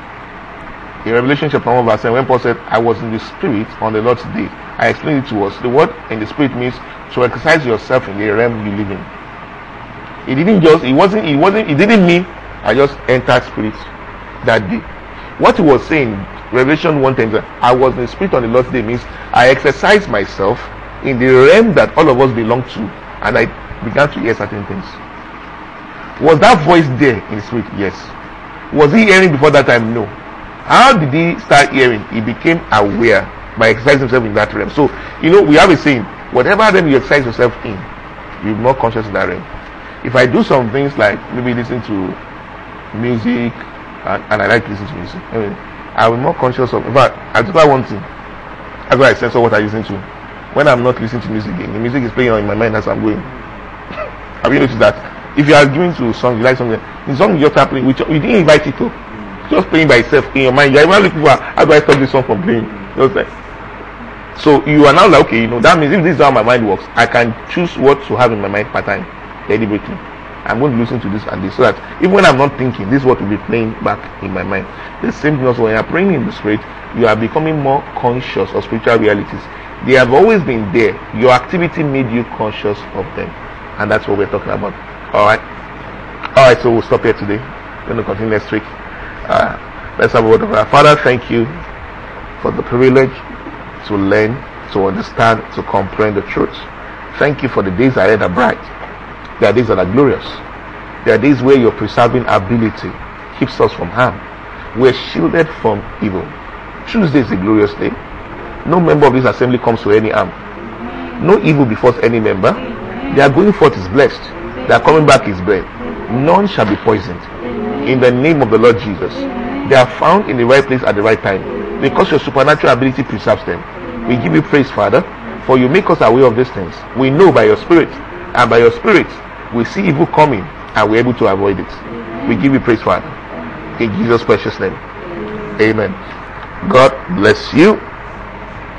In Revelation chapter 1 verse 7, when Paul said, I was in the Spirit on the Lord's day, I explained it to us. The word in the Spirit means to exercise yourself in the realm you live in. It didn't mean I just entered spirit that day. What he was saying, Revelation 1:10, I was in the Spirit on the Lord's day means I exercised myself in the realm that all of us belong to, and I began to hear certain things. Was that voice there in the Spirit? Yes. Was he hearing before that time? No. How did he start hearing? He became aware by exercising himself in that realm. So, we have a saying, whatever realm you exercise yourself in, you're more conscious in that realm. If I do some things like maybe listen to music, and I like to listen to music, I will be more conscious of. In fact, I do one thing. That's why I censor what I listen to. When I'm not listening to music again, the music is playing on in my mind as I'm going. Have you noticed that? If you are going to a song, you like something, the song you just are playing, which you didn't invite it to, just playing by itself in your mind. You're even looking for, how do I stop this song from playing? So you are now like, okay, that means if this is how my mind works, I can choose what to have in my mind per time, deliberately. I'm going to listen to this and this, so that even when I'm not thinking, this is what will be playing back in my mind. The same thing also when you're praying in the Spirit, you are becoming more conscious of spiritual realities. They have always been there. Your activity made you conscious of them, and that's what we're talking about. Alright, so we'll stop here today. We're going to continue next week. Let's have a word of prayer. Father, thank you for the privilege to learn, to understand, to comprehend the truth. Thank you for the days ahead are bright. There are days that are glorious. There are days where your preserving ability keeps us from harm. We're shielded from evil. Tuesday is a glorious day. No member of this assembly comes to any harm. No evil befalls any member. Their going forth is blessed. Their coming back is blessed. None shall be poisoned. In the name of the Lord Jesus. They are found in the right place at the right time, because your supernatural ability preserves them. We give you praise, Father, for you make us aware of these things. We know by your Spirit, and by your Spirit we see evil coming and we're able to avoid it. We give you praise, Father, in Jesus' precious name. Amen. God bless you.